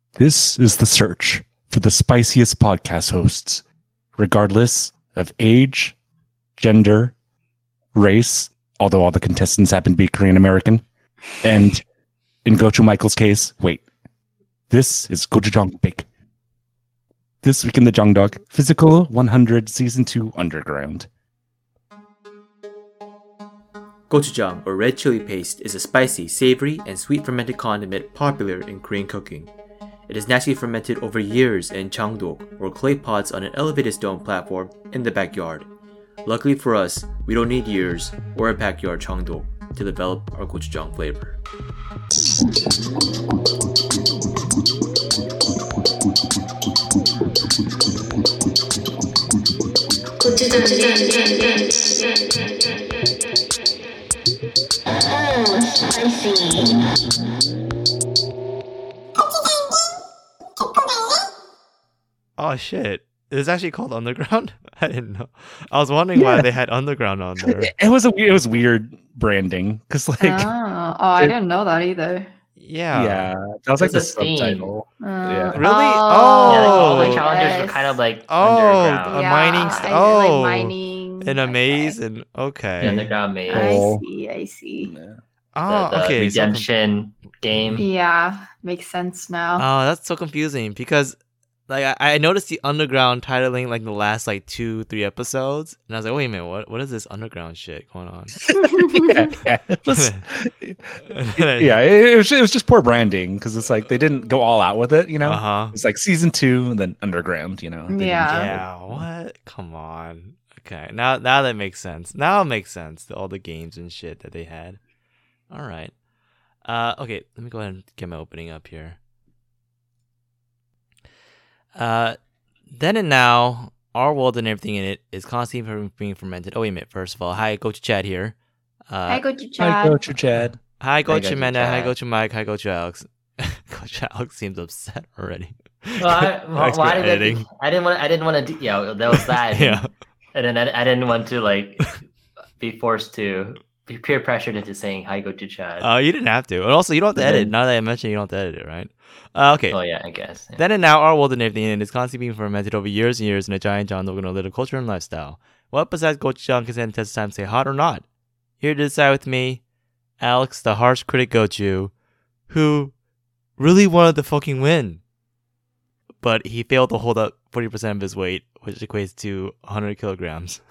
This is the search for the spiciest podcast hosts, regardless of age, gender, race, although all the contestants happen to be Korean American, and in Gochu Michael's case, wait, this is Gochujang Big. This week in the Jangdog, Physical 100 Season 2 Underground. Gochujang, or red chili paste, is a spicy, savory, and sweet fermented condiment popular in Korean cooking. It is naturally fermented over years in Changdok, or clay pots on an elevated stone platform in the backyard. Luckily for us, we don't need years or a backyard Changdok to develop our gochujang flavor. Oh shit. It's actually called Underground? I didn't know. I was wondering why they had Underground on there. It was weird branding because I didn't know that either. Yeah. That was like It's the a theme. subtitle. Yeah. Really? Yeah, like all the Oh. challenges were kind of like Oh, underground. a mining like mining. in a okay. maze and okay. The underground maze. I see. Oh, the okay. so redemption game. Yeah, makes sense now. Oh, that's so confusing because like I noticed the underground titling like the last like 2-3 episodes, and I was like, wait a minute, what is this underground shit going on? It was just poor branding because it's like they didn't go all out with it, you know. Uh-huh. It's like season 2 and then underground, you know. They didn't Yeah. Yeah, what? Come on. Okay, now that makes sense. Now it makes sense. All the games and shit that they had. All right. Okay, let me go ahead and get my opening up here. Then and now, our world and everything in it is constantly being fermented. Oh, wait a minute. First of all, hi, Gochu Chad here. Hi, Gochu Hi, Chad. Gochu Chad. Hi, Gochu Gochu Amanda. Hi, Chad. Gochu Mike. Hi, Gochu Alex. Gochu Alex seems upset already. Well, why did editing? I didn't want to. Yeah, that was that. Yeah. And then I didn't want to like be forced to be peer pressured into saying hi, go to Chad. You didn't have to. And also, you don't have to And edit. then- Now that I mentioned, you don't have to edit it, right? Okay. Oh yeah, I guess. Yeah. Then and now, our world and everything in it is constantly being fermented over years and years in a giant John Logan little culture and lifestyle. What besides gochujang can stand the test of time say hot or not? Here to decide with me, Alex, the harsh critic Gochu, who really wanted to fucking win. But he failed to hold up 40% of his weight, which equates to 100 kilograms.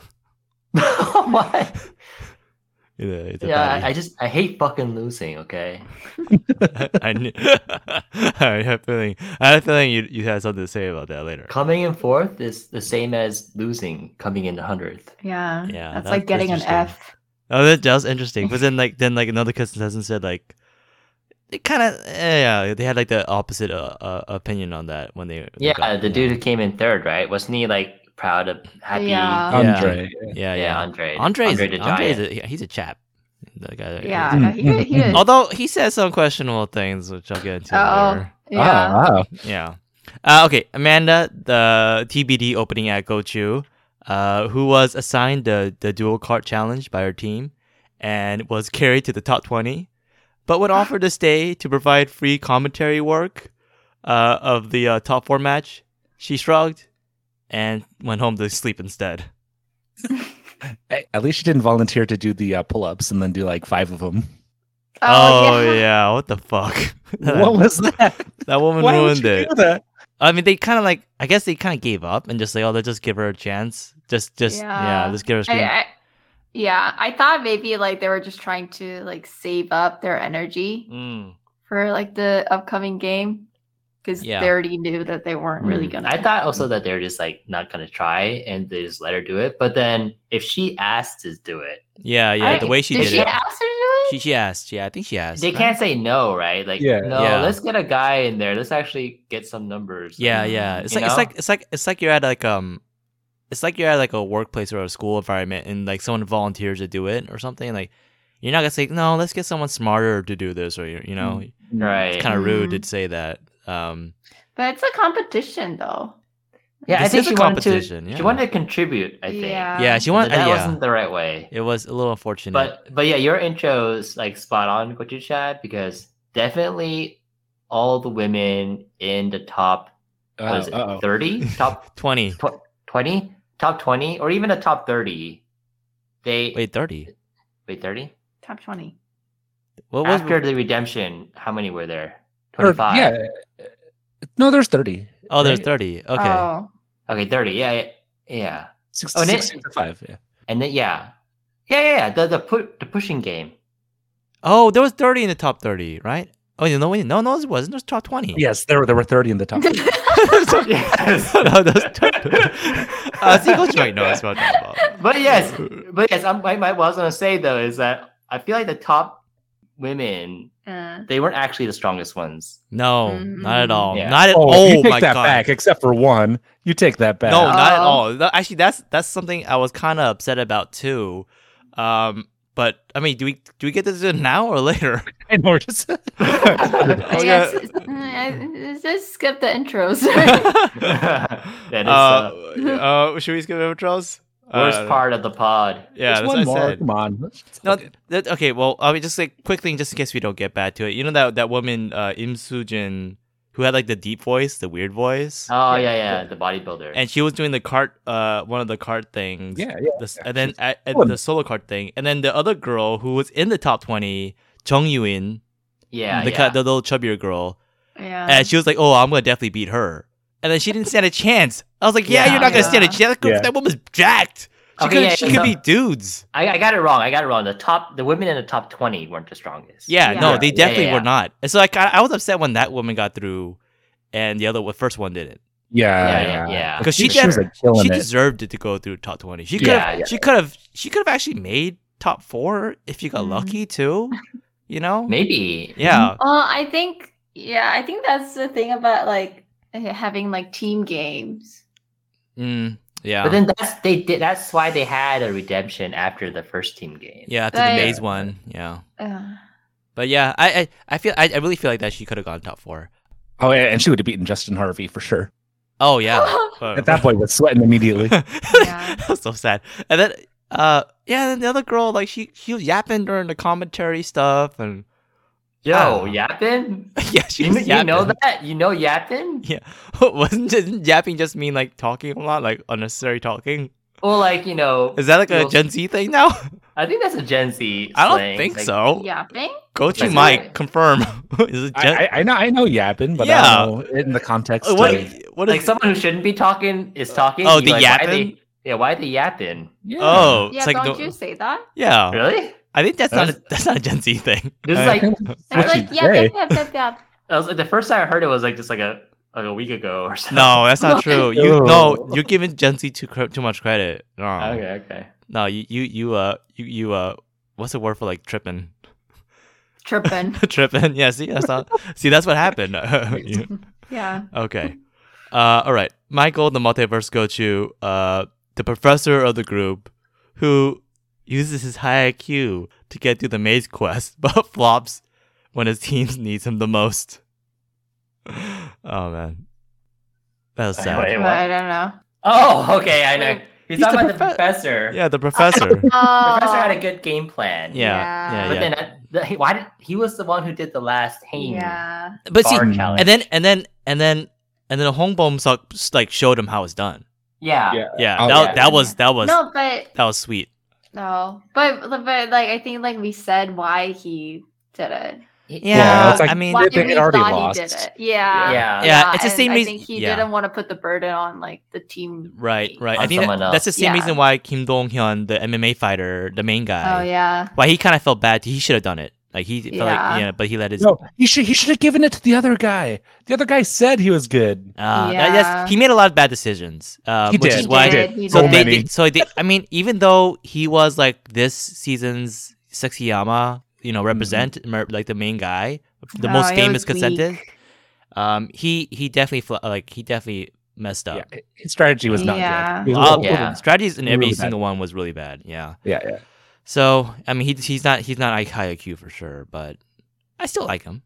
What? It's a Yeah, fatty. I hate fucking losing. Okay. I knew. I had a feeling you had something to say about that later. Coming in fourth is the same as losing coming in 100th. Yeah, Yeah, that's that's like getting an interesting. F. Oh, that was interesting. But then another contestant said like they kind of they had like the opposite opinion on that when they Yeah, got- the dude who came in third, right? Wasn't he like proud of happy? Yeah. Andre. Yeah. Andre. Andre's the giant. he's a chap. The guy, Yeah, no, he did. Although he says some questionable things, which I'll get into Oh, later. yeah. Wow. Yeah. Okay, Amanda, the TBD opening at Gochu, who was assigned the dual cart challenge by her team and was carried to the top 20, but when offered to stay to provide free commentary work of the top 4 match, she shrugged and went home to sleep instead. Hey, at least she didn't volunteer to do the pull-ups and then do like 5 of them. Oh, yeah. What the fuck? What was that? That woman Why would ruined you it. do that? I mean, they kind of like, I guess they kind of gave up and just like, oh, they'll just give her a chance. Just give her a screen. I thought maybe like they were just trying to like save up their energy Mm. for like the upcoming game because Yeah. they already knew that they weren't really gonna. I thought also that they're just like not gonna try and they just let her do it. But then if she asked to do it, Yeah, the way she did did she it. ask her to do it? She asked. Yeah, I think she asked. they can't say no, right? Like, Yeah. no, Yeah. let's get a guy in there. Let's actually get some numbers. Yeah. It's You like know? it's like you're at like it's like you're at like a workplace or a school environment and like someone volunteers to do it or something. Like you're not gonna say no. Let's get someone smarter to do this, or you know, Right. it's kind of rude Mhm. to say that. But it's a competition though. Yeah, I This think is a she wanted competition, to. yeah. She wanted to contribute. I think. Yeah, she But wanted. that Yeah, wasn't the right way. it was a little unfortunate. But yeah, your intro is like spot on, Gochu Chad, because definitely all the women in the top, what is it, 30? Top 20. 20? Top 20? Or even the top 30. Wait, 30. Wait, 30? Top 20. What was After the redemption, how many were there? Or- 25. yeah. No, there's 30. Oh, there's right? 30. Okay. Oh. Okay, 30. Yeah. 60, Oh, and it- 65, yeah. And then yeah. The pushing game. Oh, there was 30 in the top 30, right? Oh, no, it wasn't. It was top 20. Yes, there were 30 in the top. Yes. No, those see, Coach might know what I'm talking about. But yes, what I was gonna say though is that I feel like the top women, they weren't actually the strongest ones. No, not at all. Yeah. Not at Oh, all. you take My that God. back, except for one. You take that back. No, not at Oh. all. Actually, that's something I was kind of upset about too. But I mean, do we get this in now or later? I know, we're just I guess just skip the intros. That is Should we skip intros? worst part of the pod. Yeah, There's that's one what I more. said. Come on. No, okay. Well, I mean, just like quick thing, just in case we don't get back to it. You know that woman, Im Soo-jin, who had like the deep voice, the weird voice, Oh yeah, the bodybuilder. and she was doing the cart, one of the cart things. Yeah. And then at One. the solo cart thing, and then the other girl who was in the top 20, Jung Yoo-in, yeah, the little chubbier girl, Yeah. and she was like, "Oh, I'm gonna definitely beat her," and then she didn't stand a chance. I was like, "Yeah, Yeah, you're not gonna stand a yeah. chance. Yeah. That woman's jacked. She Okay, could yeah, she so- could beat dudes." I got it wrong. The women in the top 20 weren't the strongest. Yeah, Yeah. no, they definitely yeah. were not. And so I was upset when that woman got through, and the first one didn't. Yeah. Because She was like killing She it. deserved it to go through top 20. She could Yeah, have she could have actually made top 4 if she got Mhm. lucky too. You know? Maybe. Yeah. Well, I think that's the thing about like having like team games. Yeah. But then that's why they had a redemption after the first team game. Yeah, after the Right. maze one. Yeah. Uh, But yeah, I really feel like that she could have gone top 4. Oh, yeah, and she would have beaten Justin Harvey for sure. Oh yeah. At that point, was sweating immediately. Yeah. That was so sad. And then then the other girl, like she was yapping during the commentary stuff, and Yo, Ah. yapping? yeah, she You, was you know yapping. that? You know yapping? Yeah. Didn't yapping just mean like talking a lot, like unnecessary talking? Well, like, you know, Is that like a Well, Gen Z thing now? I think that's a Gen Z I don't slang. think Like, so. Yapping? Gochu Like- might confirm. Is it Gen? I know yapping, but Yeah. I don't know in the context. what? of- What is? Like someone who shouldn't be talking is talking. Oh, you're the like, yapping? Why are they yapping? Yeah. Oh, Yeah, it's like don't you say that? Yeah. Really? I think that's not a Gen Z thing. This is like, It's like you say. yap. that was like the first time I heard it was like just like a week ago or something. No, that's not true. No. You're giving Gen Z too much credit. No. Okay. No, you what's the word for like tripping? Tripping. Tripping. Yeah, that's what happened. Yeah. Okay. All right. Michael, the multiverse Gochu, the professor of the group, who uses his high IQ to get through the maze quest, but flops when his team needs him the most. Oh man, that was sad. Wait, But what? I don't know. Oh, okay, I know. He's He's talking the about the professor. Yeah, the professor. The professor had a good game plan. Yeah, But yeah. then he was the one who did the last hang. Yeah. But see, bar challenge. and then Hongbom like showed him how it's done. Yeah. Yeah, Oh, that, yeah. that was No, but that was sweet. no. But like I think like we said why he did it. Yeah, it's like- I mean, Why they we had already thought lost. he did it. Yeah. Yeah. Yeah, it's the and same I reason- think he yeah. didn't want to put the burden on like the team. right. I On think someone that's the else. same Yeah. reason why Kim Dong Hyun, the MMA fighter, the main guy, Oh yeah. why he kind of felt bad. He should have done it. Like he felt like Yeah. but he let his. No, he should have given it to the other guy. The other guy said he was good. Yeah. He made a lot of bad decisions. He Which did. is He why. did. He So did. they, many. I mean, even though he was like this season's Sexyama, represent like the main guy, the Oh, most he famous was consented. weak. He definitely messed up. Yeah, his strategy was not Yeah. good. He was Yeah. Strategies in every Really bad. single one was really bad. Yeah. Yeah. So I mean, he's not like high IQ for sure, but I still like him.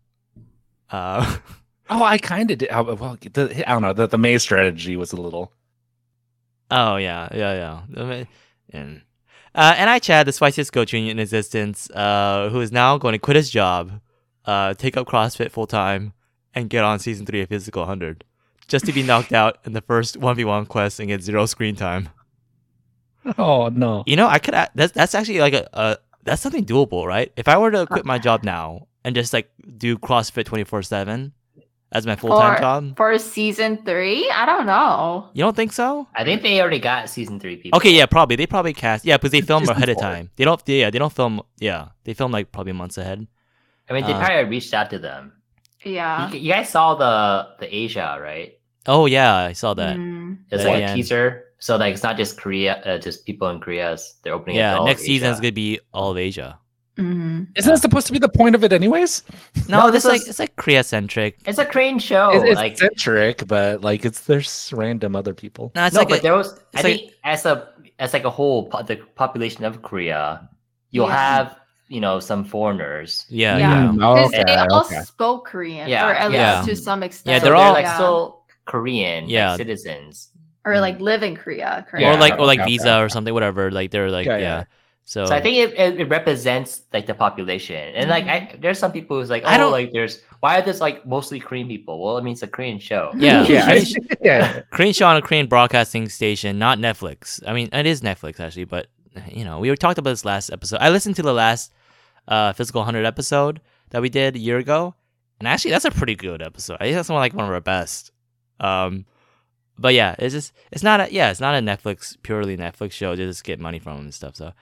Oh, I kind of did. Well, I don't know. The maze strategy was a little. Oh yeah. And I Chad, the spiciest coach in existence, who is now going to quit his job, take up CrossFit full time, and get on season 3 of Physical 100 just to be knocked out in the first 1v1 quest and get 0 screen time. Oh no. You know, I could. That's actually like that's something doable, right? If I were to quit my job now and just like do CrossFit 24/7 as my full-time job for season 3, I don't know. You don't think so? I think they already got season 3 people. Okay, yeah, probably. They probably cast. Yeah, because they film Season ahead of 4. time. They don't. Yeah, they don't film. Yeah, they film like probably months ahead. I mean, they probably reached out to them. Yeah. You guys saw the Asia, right? Oh yeah, I saw that. It's Yeah. like a teaser. So like it's not just Korea, just people in Korea. They're opening. it to Yeah, all of next season is Asia. gonna be all of Asia. Isn't that supposed to be the point of it, anyways? No, this this like is- it's like Korea centric. It's a Korean show. It's like centric, but like there's random other people. No, it's no, like but there was. it's I think as like a whole, the population of Korea, you'll Yeah. have some foreigners. yeah, Yeah. yeah. Because Okay, they all okay. spoke Korean, Yeah, or at least yeah. to some extent. Yeah, So they're they're all- like Yeah. still Korean, Yeah. like citizens. or like live in Korea. Or Yeah, like okay, Visa okay. or something, whatever. Like they're like Yeah, yeah. yeah. So, So I think it represents like the population, and like there's some people who's like, I don't- like why are this like mostly Korean people? Well, I mean it's a Korean show. yeah, Yeah, yeah. Korean show on a Korean broadcasting station, not Netflix. I mean, it is Netflix actually, but we talked about this last episode. I listened to the last Physical 100 episode that we did a year ago, and actually that's a pretty good episode. I think that's one of our best. But yeah, it's not a Netflix, purely Netflix show. They just get money from them and stuff. So,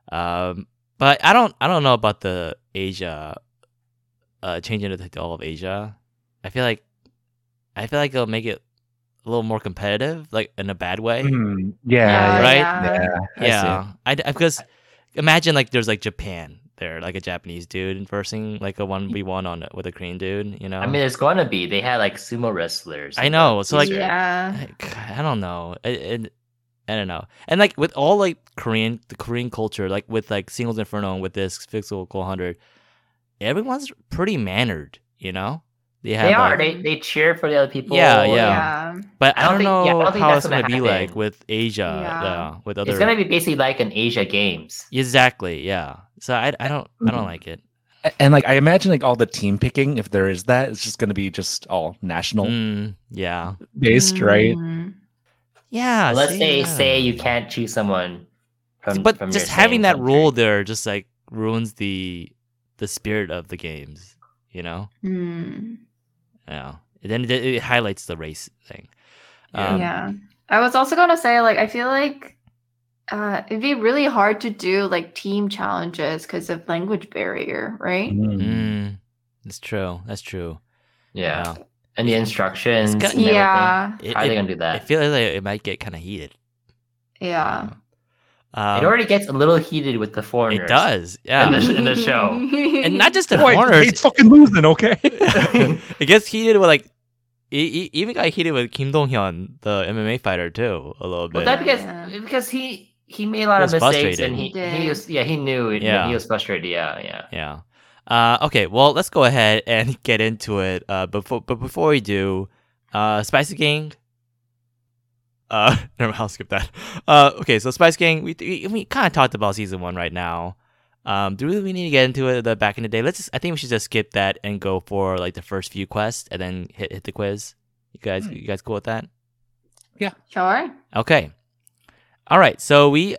but I don't know about the Asia, changing it to all of Asia. I feel like it'll make it a little more competitive, like in a bad way. Yeah, Right? Yeah, I see. Yeah, because imagine like there's like Japan there, like a Japanese dude versing like a 1v1 with a Korean dude. You know, I mean, there's gonna be. They had like sumo wrestlers. I in know, the so, like- teaser. Yeah. I don't know. I don't know. And like with all like the Korean culture, like with like Singles Inferno and with this Physical 100, everyone's pretty mannered. You know, They have, are. like- They cheer for the other people. Yeah, yeah. Yeah. But I don't know I don't think how that's it's gonna gonna be like happen. with Asia. Yeah. Yeah, with other. It's gonna be basically like an Asia Games. Exactly. Yeah. So I don't like it. And like I imagine like all the team picking, if there is that, it's just going to be just all national Yeah. based, right? Mm. Yeah. Let's see, say you can't choose someone from. but from just your having same that country. rule there just like ruins the spirit of the games. You know. Mm. Yeah. And then it highlights the race thing. Yeah. I was also gonna say, like, I feel like it'd be really hard to do like team challenges because of language barrier, right? That's true. That's true. Yeah, and the instructions. It's and everything. Yeah. How are they gonna do I that? feel like it might get kind of heated. Yeah. It already gets a little heated with the foreigners. It does. Yeah. in the show. And not just the Boy, foreigners. he's fucking losing, okay? It gets heated with like it even got heated with Kim Dong Hyun, the MMA fighter too, a little bit. Well, that Yeah. because he made a lot He of was mistakes frustrated. and He did. he was he knew it. Yeah. He was frustrated. Yeah. Yeah. Okay. Well, let's go ahead and get into it. Before we do, Spicy Gang. Never mind, I'll skip that. Okay. So Spice Gang, we kind of talked about season 1 right now. Do we need to get into it the back in the day? I think we should just skip that and go for like the first few quests and then hit the quiz. You guys cool with that? Sure. Okay. All right. So they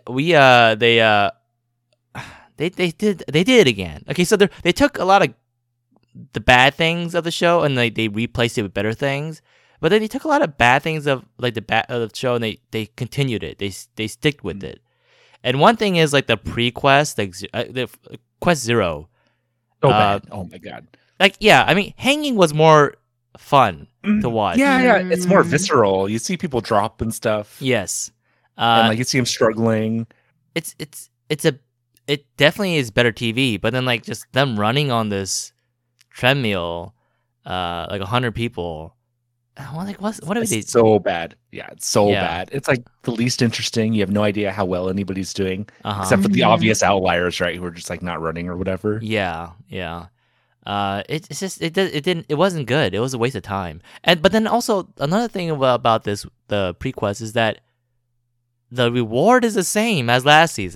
did it again. Okay. So they took a lot of the bad things of the show and they replaced it with better things. But then they took a lot of bad things of like the bad of the show and they continued it. They sticked with it. And one thing is like the pre-quest, like the quest 0. So bad. Oh my god. Like yeah, I mean hanging was more fun to watch. Yeah, it's more Mm. visceral. You see people drop and stuff. Yes. And like you see them struggling. It definitely is better TV, but then like just them running on this treadmill, like 100 people. What are they? It's so bad. Yeah, it's so Yeah. bad. It's like the least interesting. You have no idea how well anybody's doing, Uh-huh. except for the Mhm. obvious outliers, right? Who are just like not running or whatever. Yeah. It's just it wasn't good. It was a waste of time. But then also another thing about the pre-quest is that the reward is the same as last season.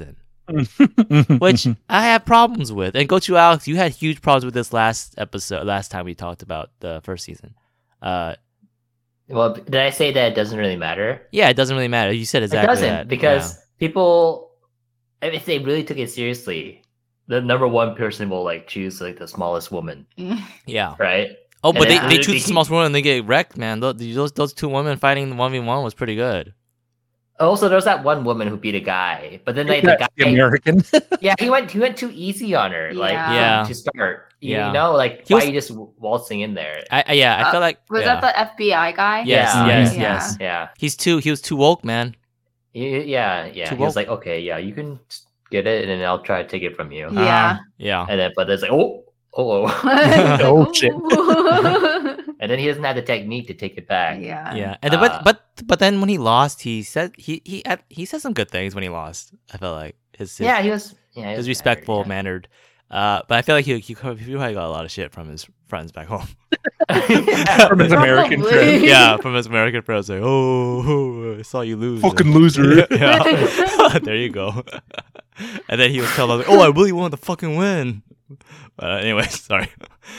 which I have problems with. And Gochu Alex, you had huge problems with this last time we talked about the first season. Well, did I say that it doesn't really matter? Yeah, it doesn't really matter. You said exactly It doesn't that. because people, if they really took it seriously, the number one person will like choose like the smallest woman, Yeah. right? Oh, but And they then- choose the smallest woman and they get wrecked, man. Those two women fighting 1v1 was pretty good. Also, there's that one woman who beat a guy, but then like the That's guy, the American. yeah, he went too easy on her, like Yeah. to start. You Yeah. know, like He why was- are you just waltzing in there? I feel like Was yeah. that the FBI guy? Yes, Yeah. yes, Yeah. yes. Yeah, He was too woke, man. yeah. Too He was woke. like, okay, yeah, you can get it, and then I'll try to take it from you. Yeah. Yeah. And then, but it's like, oh. Oh, shit. And then he doesn't have the technique to take it back. Yeah. Yeah. And then, but then when he lost, he said he said some good things when he lost. I felt like his Yeah, he was. Yeah, he he was was respectful, mannered, mannered. But I feel like he probably got a lot of shit from his friends back home. yeah. From his American Probably. friend. Yeah, from his American friends, like, oh, I saw you lose. Fucking loser. Yeah, there you go. And then he was telling, like, oh, I really wanted to fucking win. Anyway, sorry.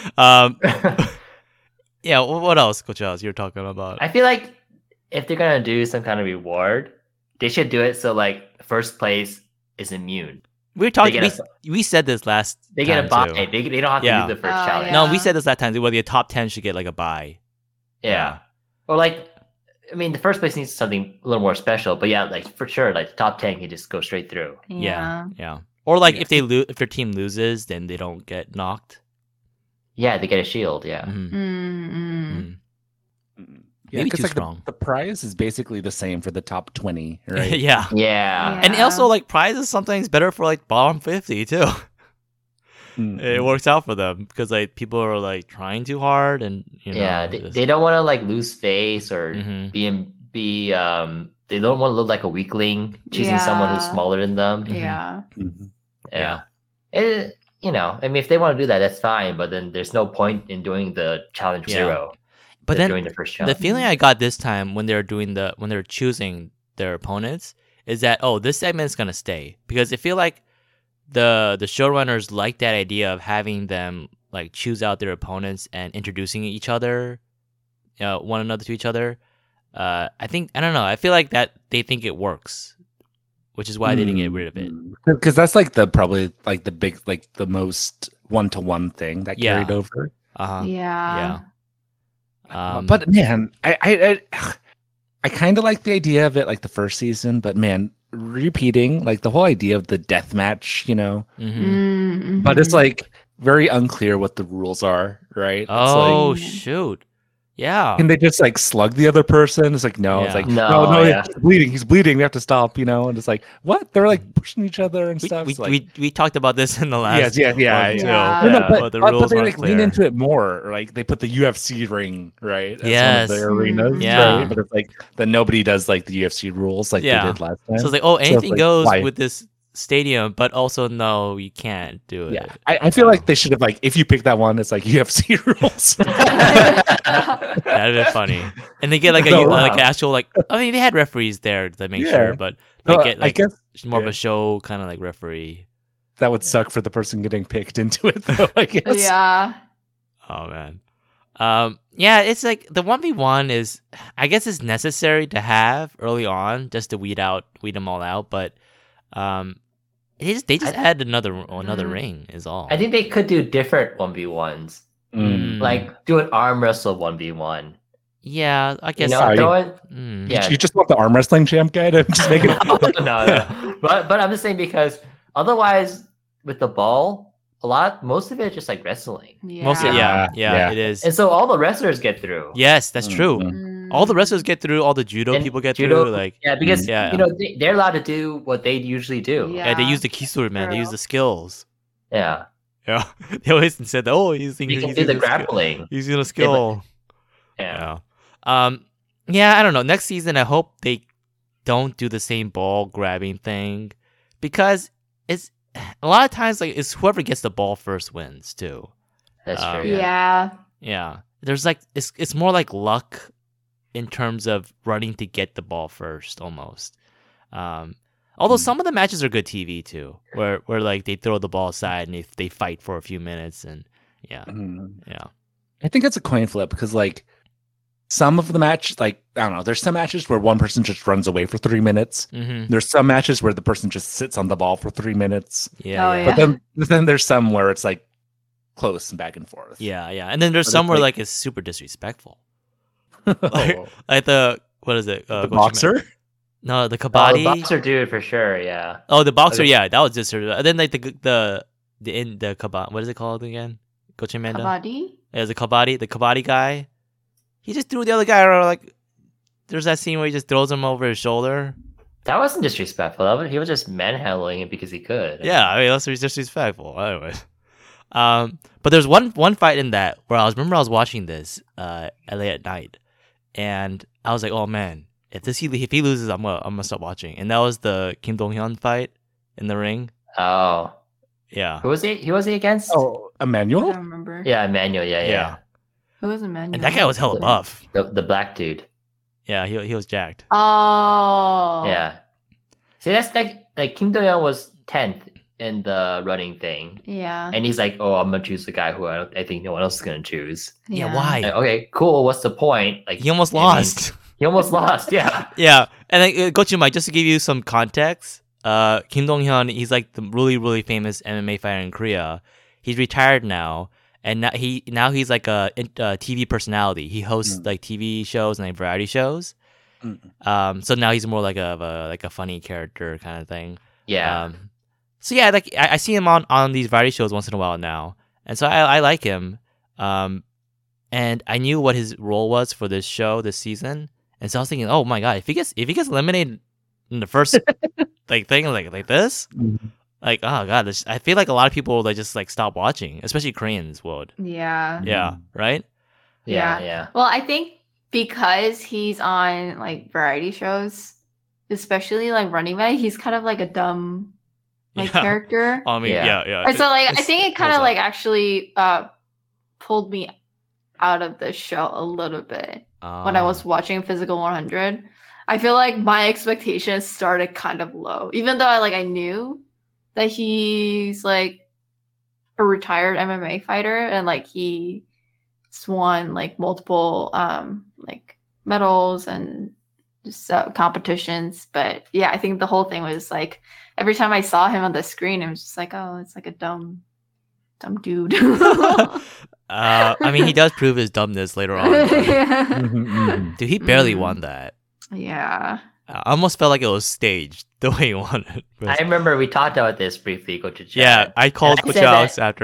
Yeah, what else, Coach Alice, you were talking about? I feel like if they're gonna do some kind of reward, they should do it so like first place is immune. We were talking. They get We said this last. They get a time, buy. too. They don't have to Yeah. do the first Oh, challenge. No, Yeah. we said this last time. Whether the top 10 should get like a buy. Yeah. Or like, I mean, the first place needs something a little more special. But yeah, like for sure, like the top 10 can just go straight through. Yeah. Or like if if their team loses, then they don't get knocked. Yeah, they get a shield. Yeah. Mhm. Mm-mm. Mhm. Yeah, Maybe because too like strong. the prize is basically the same for the top 20, right? Yeah. Yeah. And also like prizes sometimes better for like bottom 50 too. Mm. It works out for them because like people are like trying too hard and you know. Yeah, just- they don't want to like lose face or Mhm. they don't want to look like a weakling choosing someone who's Yeah. smaller than them. Yeah. Mhm. Yeah. You know, I mean, if they want to do that, that's fine. But then there's no point in doing the challenge Yeah. 0. But than then doing the first the challenge. feeling I got this time when they're choosing their opponents is that this segment's gonna stay because I feel like the showrunners like that idea of having them like choose out their opponents and introducing one another to each other. I don't know. I feel like that they think it works, which is why they didn't get rid of it. Because that's like probably like the big, like the most one-to-one thing that Yeah. carried over. Uh-huh. Yeah. Yeah. But man, I kind of like the idea of it, like the first season. But man, repeating like the whole idea of the death match, you know. Mhm. Mm-hmm. But it's like very unclear what the rules are, right? It's Oh like, shoot! Yeah. can they just like slug the other person? It's like no, it's Yeah. like No, no, yeah. he's bleeding. We have to stop, you know. And it's like what? They're like pushing each other and stuff. We, It's like, we talked about this in the last yeah. one, Yeah. too. No, no, Yeah. but, the but rules they weren't like lean clear. into it more. Like they put the UFC ring right as Yes. one of their arenas, Yeah. right? But it's like that nobody does like the UFC rules like Yeah. they did last time. So it's like, oh, it's anything like, goes why? with this stadium, but also no, you can't do it. yeah, I feel like they should have like if you pick that one, it's like UFC rules. That'd be funny. And they get like No, like wow. actual like I mean they had referees there to make Yeah. sure, but they No, get I like guess more of yeah. a show kind of like referee. that would suck for the person getting picked into it, though. I guess. Yeah. Oh man. Yeah, it's like the 1v1 is I guess it's necessary to have early on just to weed them all out, but they just add another ring is all. I think they could do different 1v1s. Mm. Like do an arm wrestle 1v1. Yeah, I You guess know, Sorry. throw it. yeah. You just want the arm wrestling champ guy to just make it. no. But I'm just saying because otherwise with the ball, most of it is just like wrestling. Yeah. Mostly yeah, Yeah. it is. And so all the wrestlers get through. Yes, that's true. Mm. All the wrestlers get through, all the judo And people get judo- through, like Yeah, because Yeah. you know they're allowed to do what they usually do. Yeah. they use the kisur, man. They use True. the skills. Yeah. Yeah, they always said, "Oh, he's They using can do the skill. grappling. He's using a skill." Yeah. Yeah. Yeah, I don't know. Next season, I hope they don't do the same ball grabbing thing because it's a lot of times like it's whoever gets the ball first wins too. That's Um, true. Yeah. Yeah. Yeah, there's like it's more like luck in terms of running to get the ball first almost. Although some of the matches are good TV too, where like they throw the ball aside and they fight for a few minutes and yeah. I think it's a coin flip because like some of the match, like I don't know, there's some matches where one person just runs away for 3 minutes. There's some matches where the person just sits on the ball for 3 mints. Yeah. But then there's some where it's like close and back and forth. Yeah. And then there's some where like it's super disrespectful. Like the what is it? The boxer? No, the kabaddi. The boxer dude for sure, yeah. Oh, the boxer, yeah, that was just. And then like the kabaddi. What is it called again? Coach Amanda. Kabaddi. Yeah, the kabaddi guy. He just threw the other guy around. Like, there's that scene where he just throws him over his shoulder. That wasn't disrespectful. He was just manhandling it because he could. Yeah, I mean that's disrespectful. Anyway, but there's one fight in that where I was watching this late at night, and I was like, oh man. If he loses, I'm gonna stop watching. And that was the Kim Dong-hyun fight in the ring. Oh, yeah. Who was he against? Oh, Emmanuel. I don't remember. Yeah, Emmanuel. Yeah. Who was Emmanuel? And that guy was hella buff. The black dude. Yeah, he was jacked. Oh. Yeah. See, that's like Kim Dong-hyun was 10th in the running thing. Yeah. And he's like, oh, I'm gonna choose the guy who I think no one else is gonna choose. Yeah, why? Like, okay, cool. What's the point? Like He almost lost. He almost lost. Yeah. Yeah, and then Gochu Mike, just to give you some context, Kim Dong-hyun, he's like the really really famous MMA fighter in Korea. He's retired now, and now he's like a TV personality. He hosts like TV shows and like variety shows. So now he's more like a funny character kind of thing. Yeah. So yeah, like I see him on these variety shows once in a while now, and so I like him. And I knew what his role was for this show this season. And so I was thinking, oh my god, if he gets eliminated in the first like thing like this, like oh god, I feel like a lot of people will just like stop watching, especially Koreans would. Yeah. Yeah. Right. Yeah. Well, I think because he's on like variety shows, especially like Running Man, he's kind of like a dumb character. I mean, yeah. And so like I think it kind of like actually pulled me out of the show a little bit. When I was watching Physical 100, I feel like my expectations started kind of low, even though I knew that he's like a retired MMA fighter and like he's won like multiple like medals and just competitions. But yeah, I think the whole thing was like every time I saw him on the screen, it was just like, oh, it's like a dumb dude. I mean, he does prove his dumbness later on. Dude, he barely won that. Yeah. I almost felt like it was staged the way he won it. I remember we talked about this briefly, Coach Chan. Yeah, I called Coach Alex after.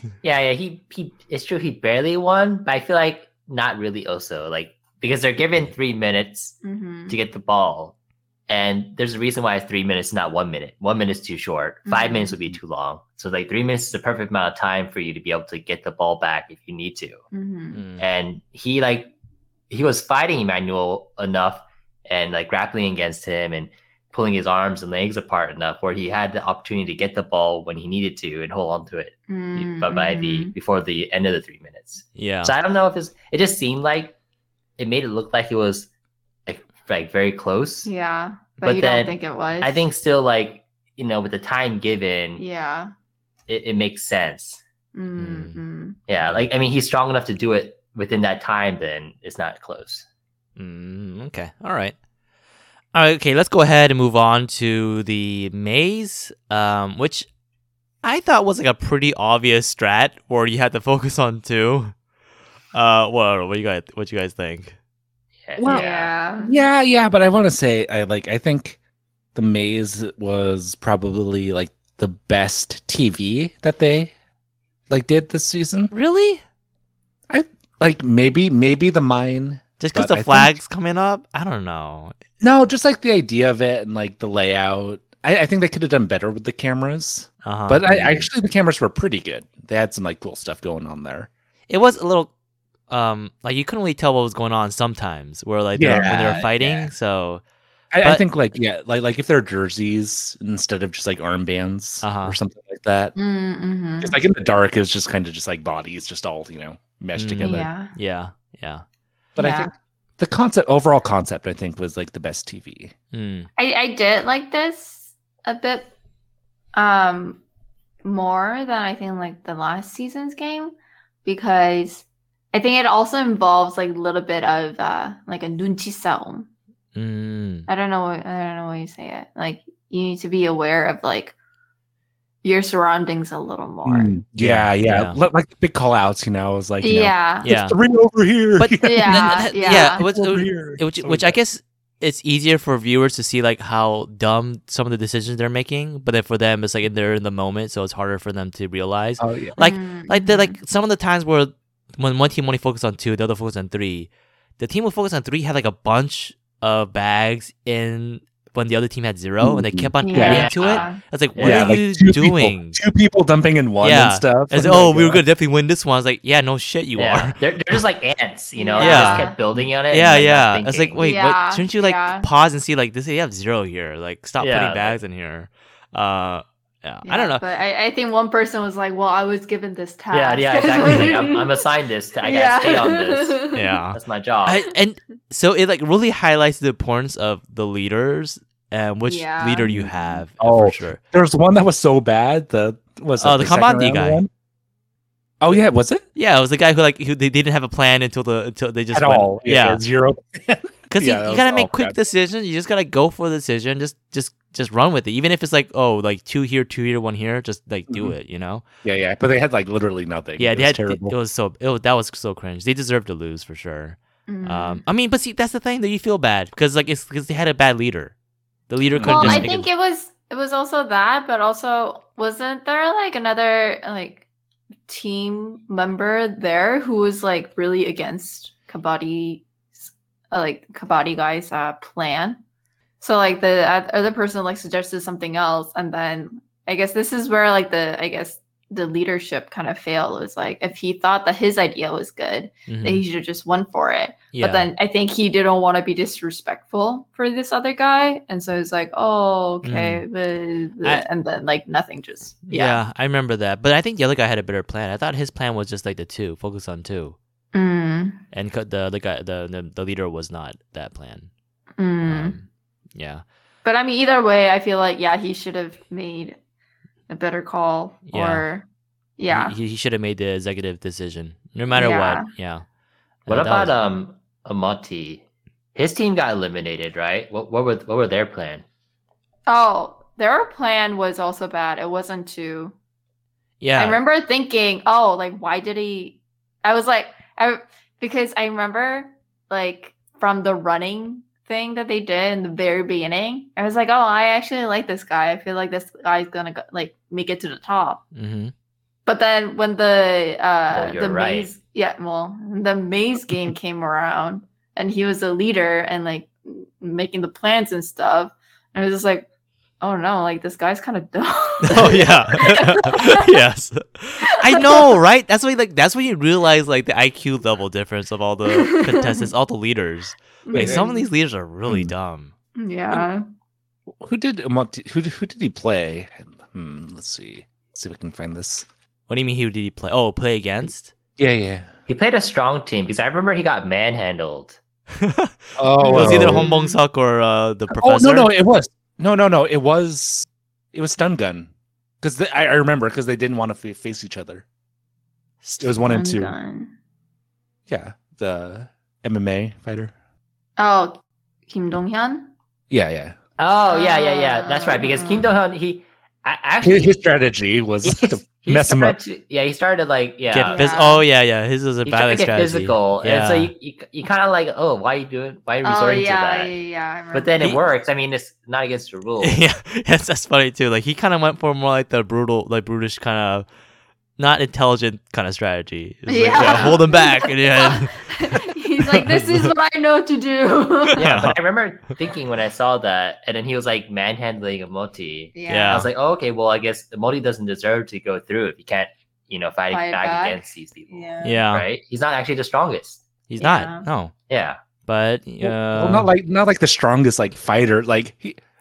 He it's true he barely won, but I feel like not really also like because they're given 3 minutes to get the ball. And there's a reason why it's 3 minutes, not 1 minute. 1 minute's too short. 5 minutes would be too long. So like 3 minutes is the perfect amount of time for you to be able to get the ball back if you need to. And he was fighting Emmanuel enough and like grappling against him and pulling his arms and legs apart enough where he had the opportunity to get the ball when he needed to and hold on to it. But before the end of the 3 minutes. Yeah. So I don't know if it just seemed like it made it look like it was like very close. Yeah. But you don't think it was? I think still like, with the time given, yeah, it makes sense. Mm-hmm. Yeah. Like, I mean, he's strong enough to do it within that time, then it's not close. Okay. All right. Okay. Let's go ahead and move on to the maze, which I thought was like a pretty obvious strat where you had to focus on too. What you guys think? Well, yeah, but I want to say I think the maze was probably like the best TV that they did this season. Really? I like maybe the mine just because the flag's coming up. I don't know. No, just like the idea of it and like the layout. I think they could have done better with the cameras. But actually the cameras were pretty good. They had some like cool stuff going on there. It was a little. Like you couldn't really tell what was going on sometimes where like when they were fighting. So I think like if they're jerseys instead of just like armbands or something like that. It's like in the dark, it's just kind of just like bodies just all meshed together. Yeah. But I think the overall concept I think was like the best TV. I did like this a bit more than I think like the last season's game, because I think it also involves like a little bit of like a 눈치 싸움. I don't know what you say it. Like you need to be aware of like your surroundings a little more. Yeah. Like the big call outs, you know, it was like, yeah. There's 3 over here. But which I guess it's easier for viewers to see like how dumb some of the decisions they're making, but then for them it's like they're in the moment, so it's harder for them to realize. Oh yeah. Like some of the times where when one team only focused on 2, the other focused on 3, the team who focused on 3 had like a bunch of bags in when the other team had 0, and they kept on adding to it. I was like, what are you doing? 2 people dumping in 1 and stuff. It's, we were gonna definitely win this one. I was like, yeah, no shit, you are. They're just like ants, you know. Yeah. They just kept building on it. I was like, wait, what? Shouldn't you like Yeah. pause and see like this? You have 0 here. Like, stop putting bags in here. I don't know. But I think one person was like, well, I was given this task. Yeah, exactly. Like, I'm assigned this. I gotta stay on this. Yeah, That's my job. and so it like really highlights the importance of the leaders and which leader you have. For sure. There's one that was so bad. The Kabaddi guy. One? Oh yeah, was it? Yeah, it was the guy who they didn't have a plan until they just at went, all. Yeah, 0. Because you gotta make quick decisions. You just gotta go for the decision. Just run with it. Even if it's like 2 here, 2 here, 1 here. Just like do it. You know. Yeah. But they had like literally nothing. Yeah, it was terrible. That was so cringe. They deserved to lose for sure. Mm. I mean, but see, that's the thing that you feel bad because they had a bad leader. The leader couldn't. Well, I think it was also that, but also wasn't there like another like team member there who was like really against Kabaddi guy's plan? So like the other person like suggested something else, and then I guess this is where like the leadership kind of failed. It was like if he thought that his idea was good, then he should have just went for it. Yeah. But then I think he didn't want to be disrespectful for this other guy, and so it's like, oh, okay, and then like nothing, just yeah. I remember that, but I think the other guy had a better plan. I thought his plan was just like the 2, focus on 2, and the guy, the leader was not that plan. Yeah, but I mean, either way, I feel like he should have made a better call, or he should have made the executive decision, no matter what. Yeah. What about Amoti? His team got eliminated, right? What were their plan? Oh, their plan was also bad. It wasn't to. Yeah. I remember thinking, oh, like why did he? I was like, because I remember like from the running thing that they did in the very beginning, I was like, oh, I actually like this guy. I feel like this guy's gonna like make it to the top. But then when the maze, the maze game came around and he was a leader and like making the plans and stuff, and I was just like, oh no, like this guy's kind of dumb. Oh yeah. Yes. I know, right? That's when you realize like the IQ level difference of all the contestants, all the leaders. Like some of these leaders are really dumb. Yeah. Who did he play? Let's see if we can find this. What do you mean? Who did he play? Oh, play against? Yeah. He played a strong team because I remember he got manhandled. Oh, it was either Hong Bong Suk or the professor. Oh no, it was no, it was Stun Gun because I remember because they didn't want to face each other. It was 1 and 2. Yeah, the MMA fighter. Oh, Kim Dong-hyun? Yeah. Oh, yeah. That's right. Because Kim Dong-hyun, his strategy was to mess him up. He started like Oh yeah. His was a bad strategy. Physical, and so you kind of like, oh, why are you resorting to that? Yeah. But then it works. I mean, it's not against the rules. Yeah, that's funny too. Like he kind of went for more like the brutish kind of, not intelligent kind of strategy. Like, hold him back, and he's like, this is what I know to do. Yeah, but I remember thinking when I saw that, and then he was like manhandling Amoti. Yeah. I was like, oh, okay, well, I guess Amoti doesn't deserve to go through if he can't, fight back against these people. Yeah. Right? He's not actually the strongest. He's not. No. Yeah. But well, not like the strongest like fighter. Like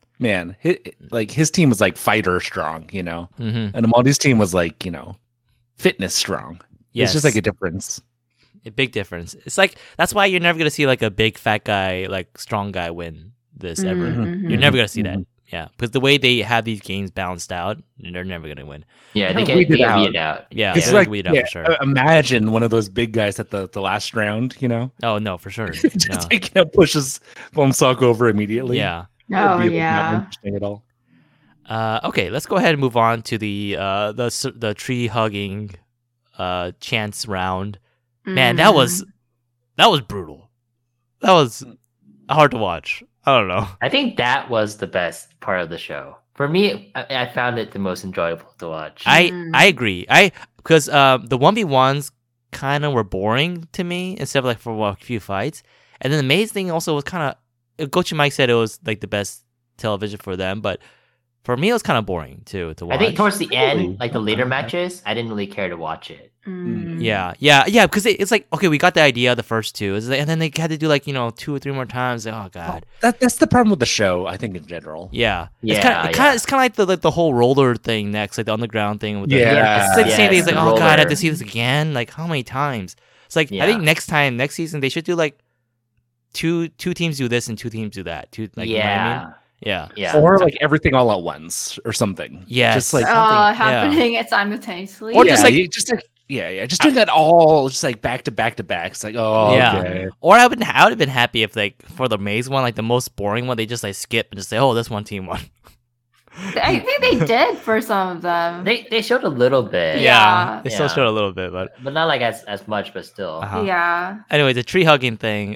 his team was like fighter strong, and Amoti's team was like fitness strong. Yes. It's just like a difference. A big difference. It's like that's why you're never gonna see like a big fat guy, like strong guy win this ever. You're never gonna see that. Yeah, because the way they have these games balanced out, they're never gonna win. Yeah, they They get weed it weed out. Yeah, It's they're like weed out for sure. imagine one of those big guys at the last round, you know, Oh no, for sure. just No. taking up pushes Wonsock over immediately. Yeah. That would Oh be, like, not yeah. interesting at all. Okay, let's go ahead and move on to the tree hugging chance round. Man, that was brutal. That was hard to watch. I don't know. I think that was the best part of the show. For me, I found it the most enjoyable to watch. I agree. Because the 1v1s kind of were boring to me instead of like for a few fights. And then the Maze thing also was kind of. Gochu Mike said it was like the best television for them, but for me it was kind of boring too to watch. I think towards the Really? end, like the later matches, I didn't really care to watch it. Yeah, because it's like, okay, we got the idea of the first two, and then they had to do like 2 or 3 more times. Like, oh god, That's the problem with the show, I think, in general. yeah, Yeah, it's kind of like the whole roller thing next, like the underground thing. With Yeah. it's like the same thing. It's like, the oh god, I have roller. to see this again. Like how many times? It's like I Yeah. think next season they should do like two teams do this and 2 teams do that. Two, like, you know what I mean? yeah, Yeah, yeah. Or like everything all at once or something. Yes. Just like something, Happening simultaneously. Or just like- just doing that all just like back to back to back. It's like, oh, Yeah. okay. Or I would have been happy if like for the Maze one, like the most boring one, they just like skip and just say, oh, this one team won. I think they did for some of them. They showed a little bit, Yeah. They still Yeah. showed a little bit, but but not like as much, but still. uh-huh. Yeah. Anyway, the tree hugging thing,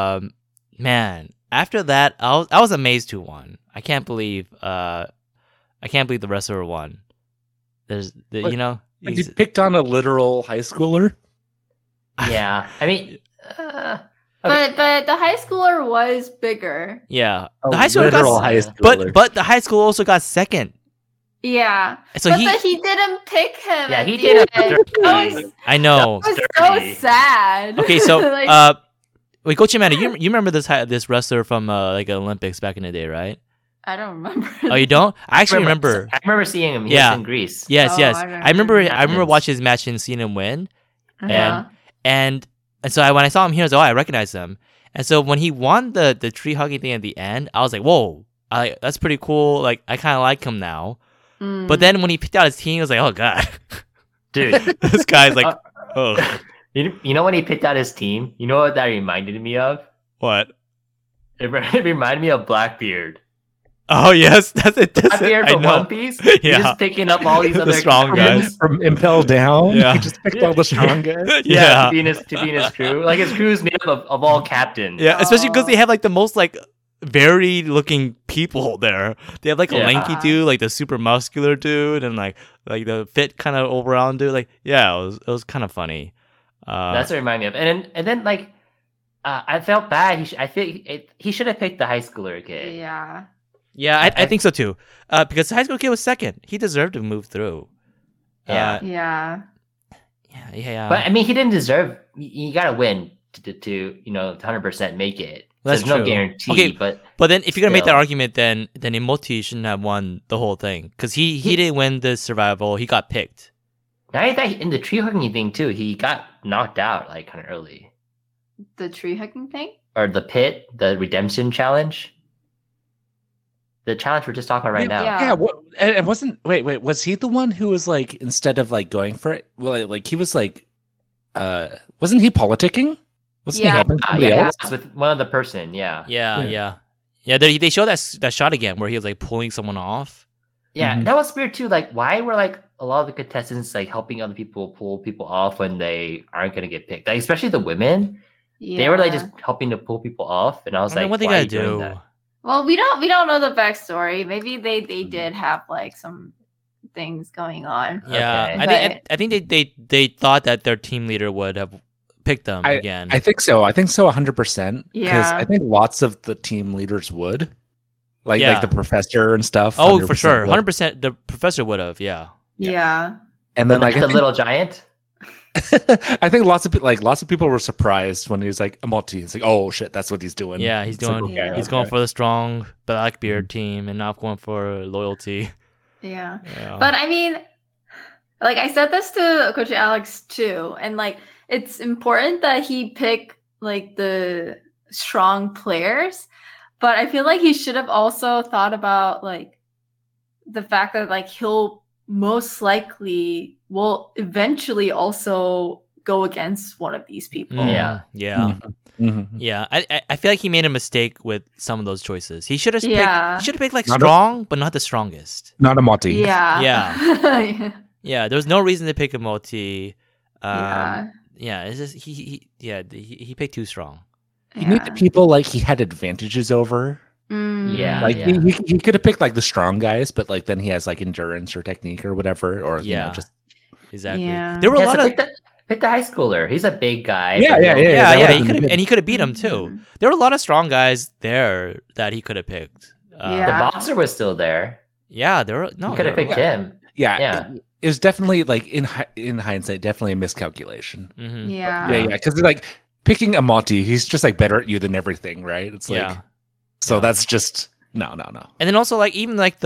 man, after that, I was amazed who won. I can't believe the wrestler won. There's What? you You picked on a literal high schooler. Yeah, I mean, But the high schooler was bigger. yeah, A the high school literal got, high schooler. but the high school also got second. Yeah. So but he, he didn't pick him. Yeah, at he the did it end. dirty. That was, I know. that was Dirty. so sad. Okay, so Like, wait, Coach Amanda, you remember this wrestler from like Olympics back in the day, right? I don't remember. Oh, you don't? I actually remember. I remember seeing him. He Yeah. was in Greece. Yes, Oh, yes. I I remember. remember. I remember watching his match and seeing him win. Yeah. And so when I saw him here, I was like, oh, I recognize him. And so when he won the tree hugging thing at the end, I was like, whoa, that's pretty cool. Like I kind of like him now. Mm. But then when he picked out his team, I was like, oh god, Dude, this guy's like, oh, you know when he picked out his team? You know what that reminded me of? what? It reminded me of Blackbeard. Oh yes, that's it. That's it. Blackbeard I from know. One Piece. He's Yeah. just picking up all these The other strong guys. From Impel Down, Yeah. he just picked all the strong guys. Yeah. to be in his crew. Like his crew is made up of all captains. Yeah, especially because they have like the most like varied looking people there. They have like a Yeah. lanky dude, like the super muscular dude, and like the fit kind of all around dude. Like yeah, it was kind of funny. That's what it reminded me of. And then like I felt bad. He should have picked the high schooler kid. Yeah. yeah, I think so too. Because the high school kid was second. He deserved to move through. Yeah. Yeah. Yeah. But I mean, he didn't deserve. You got to win to 100% make it. So That's there's no true. guarantee. Okay, but But then, if you're gonna make that Still. argument, then Imoti shouldn't have won the whole thing because he didn't win the survival. He got picked. I think in the tree hugging thing too, he got knocked out like kind of early. The tree hugging thing? Or the pit, the redemption challenge. The challenge we're just talking about right now. Yeah. Yeah, and wasn't wait, was he the one who was like instead of like going for it? Well, like he was like, wasn't he politicking? Wasn't he Yeah. helping somebody Yeah, else? it was with one other person. Yeah. Yeah. They showed that shot again where he was like pulling someone off. Yeah, Mhm. that was weird too. Like, why were like a lot of the contestants like helping other people pull people off when they aren't gonna get picked? Like, especially the women, Yeah. they were like just helping to pull people off, and I was I mean, like, what they why are gotta you doing do? that? Well, we don't know the backstory. Maybe they did have like some things going on. Yeah, Okay. I think they thought that their team leader would have picked them again. I think so. I think so 100%. Because Yeah. I think lots of the team leaders would. Like Yeah. like the professor and stuff. oh, for 100% sure, would. 100%. The professor would have. Yeah. Yeah. And then like the little giant. I think lots of people were surprised when he was like Amoti. It's like, oh shit, that's what he's doing. Yeah, he's It's like, doing. okay, He's going for the strong Blackbeard team and not going for loyalty. Yeah. Yeah. But I mean, like I said this to Coach Alex too, and like it's important that he pick like the strong players. But I feel like he should have also thought about like the fact that like he'll most likely will eventually also go against one of these people. Yeah. Yeah. I feel like he made a mistake with some of those choices. He should have picked like Not strong, but not the strongest. Not a Moti. Yeah. Yeah. Yeah, there's no reason to pick a Moti. Yeah. Yeah, it's just he picked too strong. He made the people like he had advantages over. Yeah. Like he could have picked like the strong guys, but like then he has like endurance or technique or whatever, or you know, just exactly. Yeah. There were a lot of pick the high schooler. He's a big guy. yeah. He could have beat him too. There were a lot of strong guys there that he could have picked. Yeah. The boxer was still there. Yeah, there were You could have picked him. yeah. It was definitely like in hindsight, definitely a miscalculation. Mm-hmm. Yeah. Because like picking a Moti, he's just like better at you than everything, right? It's like so that's just no. And then also like even like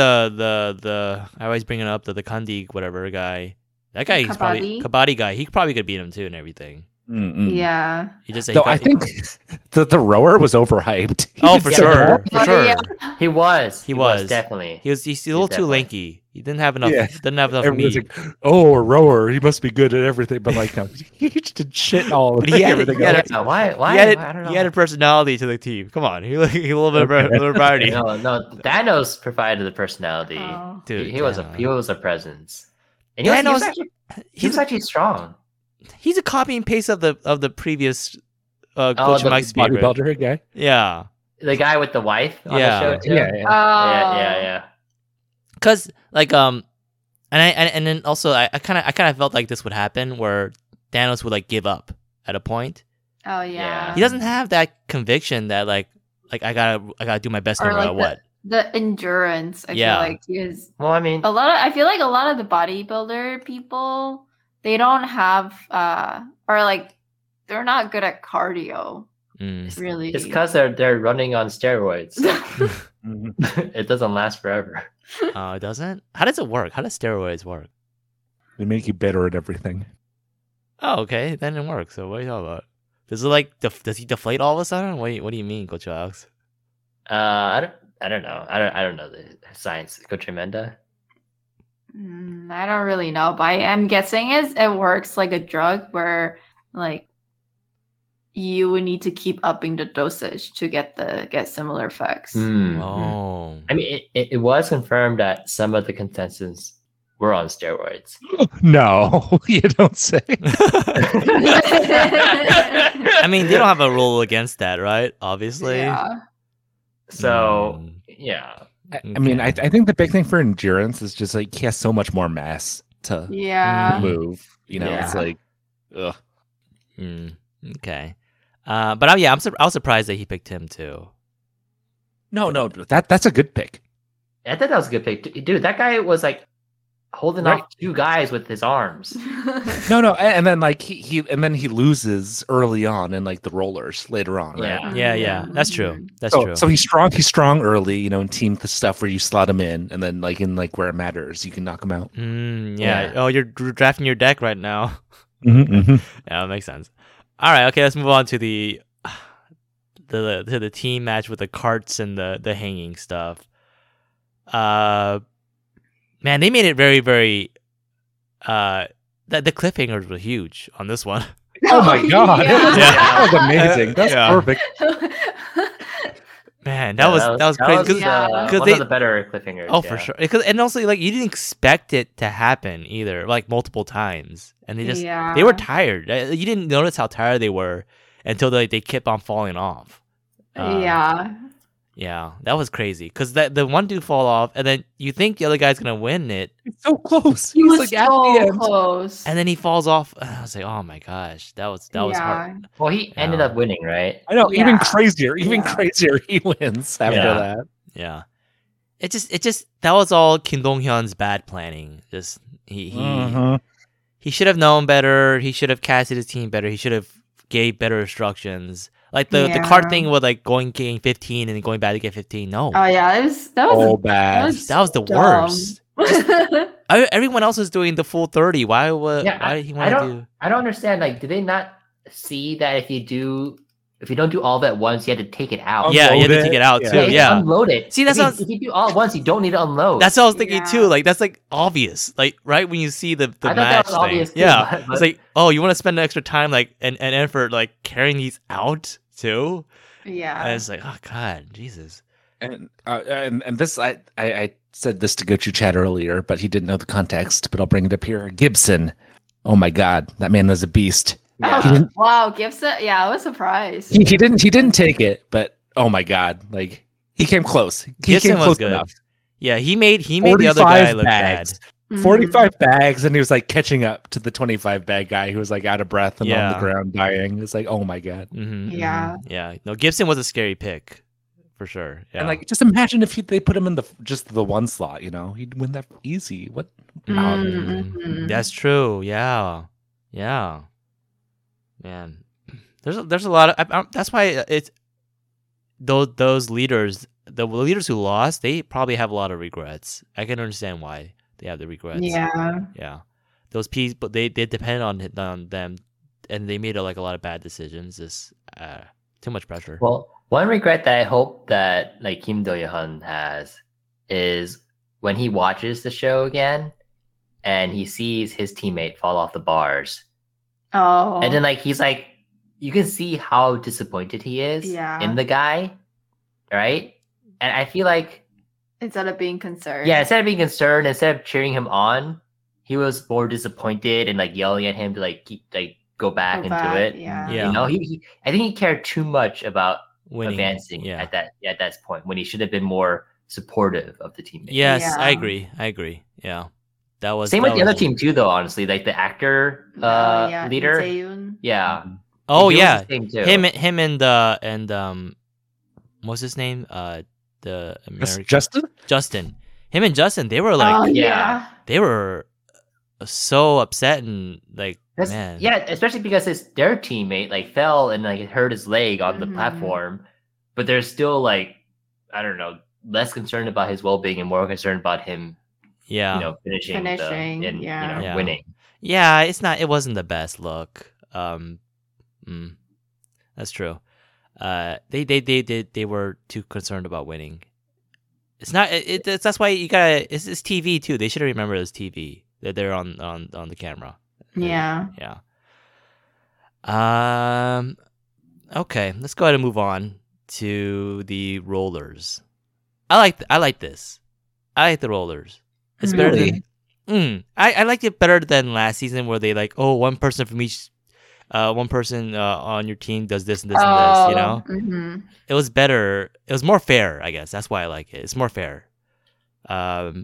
the I always bring it up the Kandi whatever guy. That guy is probably Kabaddi guy. He probably could beat him too and everything. Mm-mm. Yeah. He just I think the rower was overhyped. For sure. Yeah. He was definitely. He's a little too lanky. He didn't have enough. Didn't have enough Everyone's meat. like, oh, a rower, he must be good at everything. But like, no, he just did shit all. But he had Why? He I don't know. He had a personality to the team. Come on, he a little bit of variety. No, Thanos provided the personality. Oh. Dude, he was a presence. And he was actually strong. He's a copy and paste of the previous Coach Mike's favorite bodybuilder guy. Yeah, the guy with the wife on the show too. Yeah. Because like and then also I kind of felt like this would happen where Thanos would like give up at a point. Oh yeah. He doesn't have that conviction that like I gotta do my best no matter what. The endurance. I feel like is. Well, I mean, I feel like a lot of the bodybuilder people, they don't have or like they're not good at cardio. Really, it's because they're running on steroids. It doesn't last forever. Oh, it doesn't? How does it work? How does steroids work? They make you better at everything. Oh, okay, then it works. So what are you talking about? Does it like does he deflate all of a sudden? What do you mean, Coach Alex? I don't know. I don't know the science, Coach Amanda. I don't really know, but I'm guessing it works like a drug where like you would need to keep upping the dosage to get similar effects. Oh, I mean, it was confirmed that some of the contestants were on steroids. No, you don't say. I mean, they don't have a rule against that, right? Obviously. Yeah. So yeah. I mean, I think the big thing for endurance is just like he has so much more mass to move. You know, it's like, ugh. Okay. But I was surprised that he picked him too. No, that's a good pick. I thought that was a good pick, dude. That guy was like holding off two guys with his arms. No, and then like he loses early on in like the rollers later on. Right? Yeah. That's true. That's true. So he's strong. He's strong early, you know, in team the stuff where you slot him in, and then like in like where it matters, you can knock him out. Yeah. Oh, you're drafting your deck right now. Yeah, that makes sense. All right. Okay, let's move on to the team match with the carts and the hanging stuff. Man, they made it very, very. The cliffhangers were huge on this one. Oh my god! Yeah. That was amazing. That's perfect. Man, that was crazy. Because one of the better cliffhangers. Oh, for sure. And also, like, you didn't expect it to happen either, like multiple times, and they were tired. You didn't notice how tired they were until they kept on falling off. Yeah, that was crazy because the one dude fall off, and then you think the other guy's gonna win it. It's so close. He was like so close, and then he falls off. I was like, oh my gosh, that was hard. Well, he ended up winning, right? I know. Even crazier. He wins after that. Yeah, it just that was all Kim Dong-hyun's bad planning. Just he should have known better. He should have casted his team better. He should have gave better instructions. Like the card thing with like getting 15 and then going back to get 15. No. Oh yeah, that was bad. That was the worst. Everyone else was doing the full 30. Why did he want to do? I don't understand. Like, do they not see that if you do if you don't do all of it at once, you had to take it out. Yeah, you had to take it out too. Yeah, unload it. See, that's if you do all at once, you don't need to unload. That's what I was thinking too. Like that's like obvious. Like right when you see the match that was thing. obvious too, Yeah, but... it's like, oh, you want to spend the extra time like and effort like carrying these out too. Yeah, and it's like, oh god, Jesus. And this I said this to Gochu Chat earlier, but he didn't know the context. But I'll bring it up here. Gibson, oh my God, that man was a beast. Yeah. Wow, Gibson. Yeah, I was surprised. He didn't take it, but oh my God, like he came close. He came close enough. Yeah, he made the other guy look bad. 45 bags, and he was like catching up to the 25 bag guy who was like out of breath and on the ground dying. It's like, oh my God. Yeah. No, Gibson was a scary pick for sure. Yeah. And like, just imagine if they put him in the one slot. You know, he'd win that easy. What? That's true. Yeah. Man, there's a lot of. That's why it's those leaders, the leaders who lost, they probably have a lot of regrets. I can understand why they have the regrets. Yeah. Those people, they depended on them, and they made like a lot of bad decisions. Just too much pressure. Well, one regret that I hope that like Kim Do-yeon has is when he watches the show again, and he sees his teammate fall off the bars. Oh. And then like he's like, you can see how disappointed he is in the guy, right? And I feel like instead of being concerned, instead of cheering him on, he was more disappointed and like yelling at him to like keep like go back and do it. Yeah. You know, he I think he cared too much about winning, advancing at that point when he should have been more supportive of the team. Yes, I agree. Yeah. That was same with the other team too, though. Honestly, like the actor leader, yeah. Oh yeah, him and what's his name? The American Justin. Him and Justin, they were like, they were so upset and like, man, especially because their teammate like fell and like hurt his leg on the platform, but they're still like, I don't know, less concerned about his well-being and more concerned about him. Yeah, you know, finishing winning. Yeah, it wasn't the best look. That's true. They were too concerned about winning. It's not. That's why you gotta. It's TV too. They should remember it's TV. That they're on the camera. Yeah. Okay, let's go ahead and move on to the rollers. I like this. I like the rollers. It's better than. I liked it better than last season where they like, one person from each, one person on your team does this and this and this. You know, it was better. It was more fair, I guess. That's why I like it. It's more fair. Not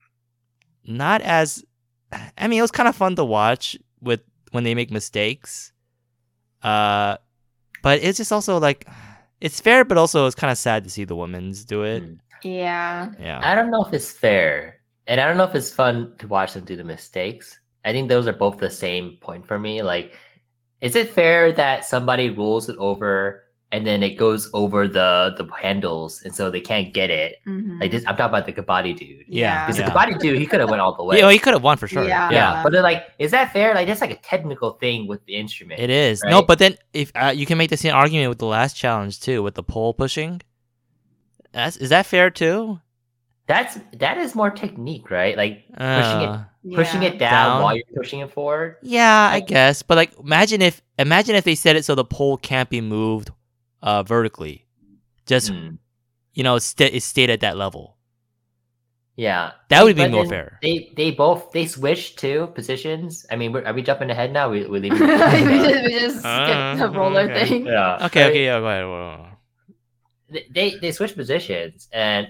as, I mean, it was kind of fun to watch when they make mistakes. But it's just also like, it's fair, but also it's kind of sad to see the women's do it. Yeah. I don't know if it's fair. And I don't know if it's fun to watch them do the mistakes. I think those are both the same point for me. Like, is it fair that somebody rolls it over and then it goes over the handles and so they can't get it? Like this, I'm talking about the Kabaddi dude. Yeah. Because the Kabaddi dude, he could have went all the way. Yeah, he could have won for sure. Yeah. But they're like, is that fair? Like, that's like a technical thing with the instrument. It is. Right? No, but then if you can make the same argument with the last challenge too, with the pole pushing. Is that fair too? That is more technique, right? Like pushing it down while you're pushing it forward. Yeah, I guess. But like, imagine if they set it so the pole can't be moved vertically, just it stayed at that level. Yeah, that would be more fair. They switched to positions. I mean, are we jumping ahead now? We're leaving. we just skipped the roller thing. Yeah. Okay. Yeah. Go ahead. They switched positions, and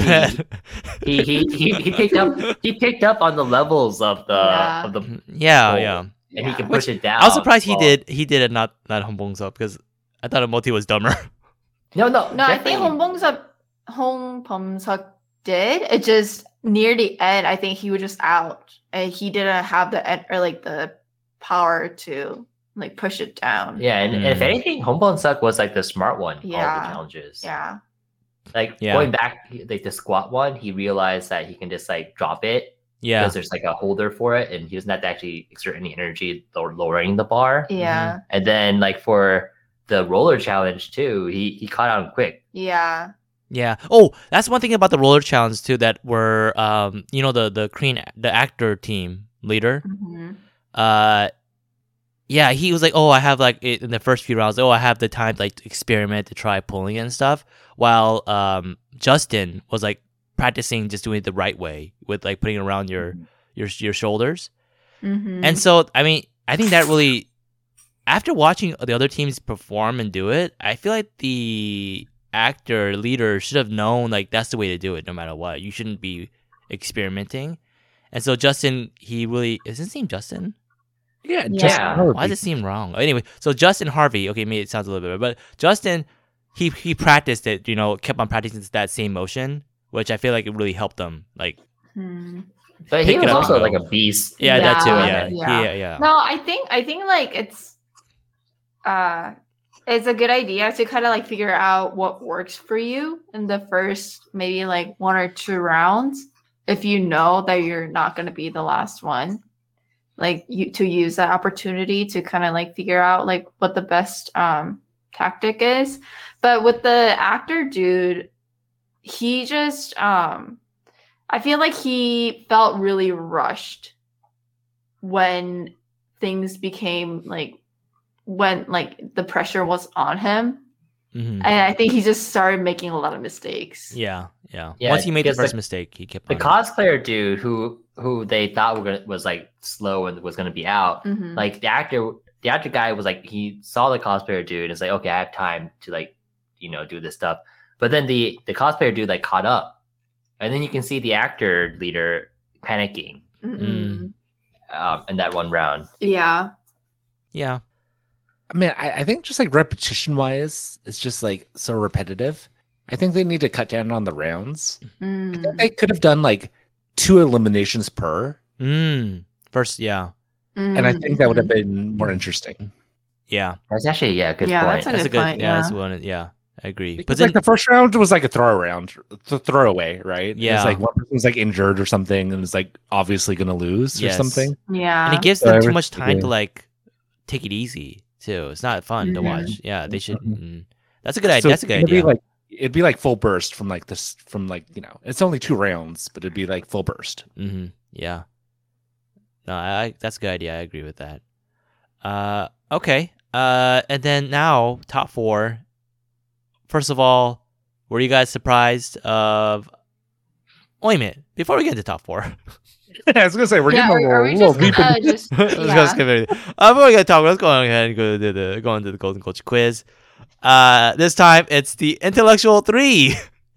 he picked up on the levels of the and he can push it down. I was surprised he did it not Hong Bong-seop because I thought Moti was dumber. No. I think Hong Bong-seop did it just near the end. I think he was just out, and he didn't have the power to like push it down. Yeah, and if anything, Hong Bong-seop was like the smart one. All the challenges. Yeah. Like going back, like the squat one, he realized that he can just like drop it. Yeah. Because there's like a holder for it, and he doesn't have to actually exert any energy lowering the bar. Yeah. And then like for the roller challenge too. He caught on quick. Yeah. Yeah. Oh, that's one thing about the roller challenge too. That were the Korean actor team leader. Mm-hmm. Yeah, he was like, oh, I have like in the first few rounds. Oh, I have the time like to experiment to try pulling it and stuff. While Justin was like practicing just doing it the right way with like putting it around your shoulders. Mm-hmm. And so, I mean, I think that really, after watching the other teams perform and do it, I feel like the actor leader should have known like that's the way to do it no matter what. You shouldn't be experimenting. And so Justin, is his name Justin? Yeah. Why does it seem wrong? Anyway, so Justin Harvey, okay, maybe it sounds a little bit, but Justin, he practiced it, kept on practicing that same motion, which I feel like it really helped them. Like, but he was also like a beast. Yeah, that too. Yeah. No, I think like it's a good idea to kind of like figure out what works for you in the first maybe like 1 or 2 rounds, if you know that you're not going to be the last one. Like to use that opportunity to kind of like figure out like what the best tactic is. But with the actor dude, he just I feel like he felt really rushed when things became like when like the pressure was on him. Mm-hmm. And I think he just started making a lot of mistakes. Yeah. Once he made the first mistake, he kept the cosplayer dude who they thought was like slow and was going to be out. Mm-hmm. Like the actor guy was like, he saw the cosplayer dude and it's like, okay, I have time to like, do this stuff. But then the cosplayer dude like caught up, and then you can see the actor leader panicking in that one round. Yeah. I mean, I think just like repetition wise, it's just like so repetitive. I think they need to cut down on the rounds. I think they could have done like 2 eliminations per. First, yeah. And I think that would have been more interesting. Yeah. That's actually, good point. That's a good point. That's one. Yeah, I agree. Because like the first round was like a throwaway, right? Yeah. It's like one person was like injured or something and was like obviously going to lose or something. Yeah. And it gives them too much time to like take it easy too. It's not fun to watch. Yeah, they should. That's a good idea. So that's a good idea. It'd be like full burst from like this, from like, it's only 2 rounds, but it'd be like full burst. Mm-hmm. Yeah. No, that's a good idea. I agree with that. Okay. And then now top 4. First of all, were you guys surprised of? Wait a minute. Before we get into top 4. I was gonna say we're getting a little deep. Let's skip everything. Before we get to top 4, let's go ahead and go into the Golden Culture quiz. This time it's the intellectual 3.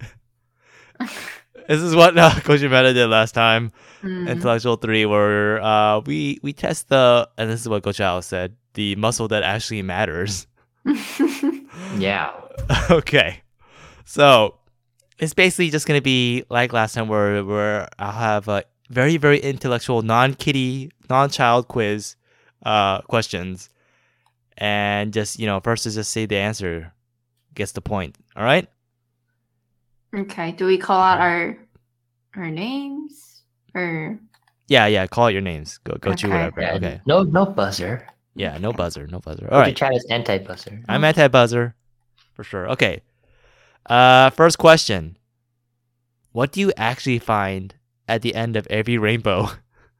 This is what Coach Meta did last time. Intellectual 3, where we test and this is what Coach Alex said, the muscle that actually matters. Yeah. Okay. So it's basically just gonna be like last time, where I'll have a very, very intellectual, non-kiddie, non-child quiz questions. And just, first is just say the answer gets the point. All right? Okay. Do we call out our names? Or Yeah, call out your names. Go to whatever. Yeah, okay. No buzzer. Yeah, no buzzer. All right. Chat is anti-buzzer. I'm anti-buzzer. For sure. Okay. First question. What do you actually find at the end of every rainbow?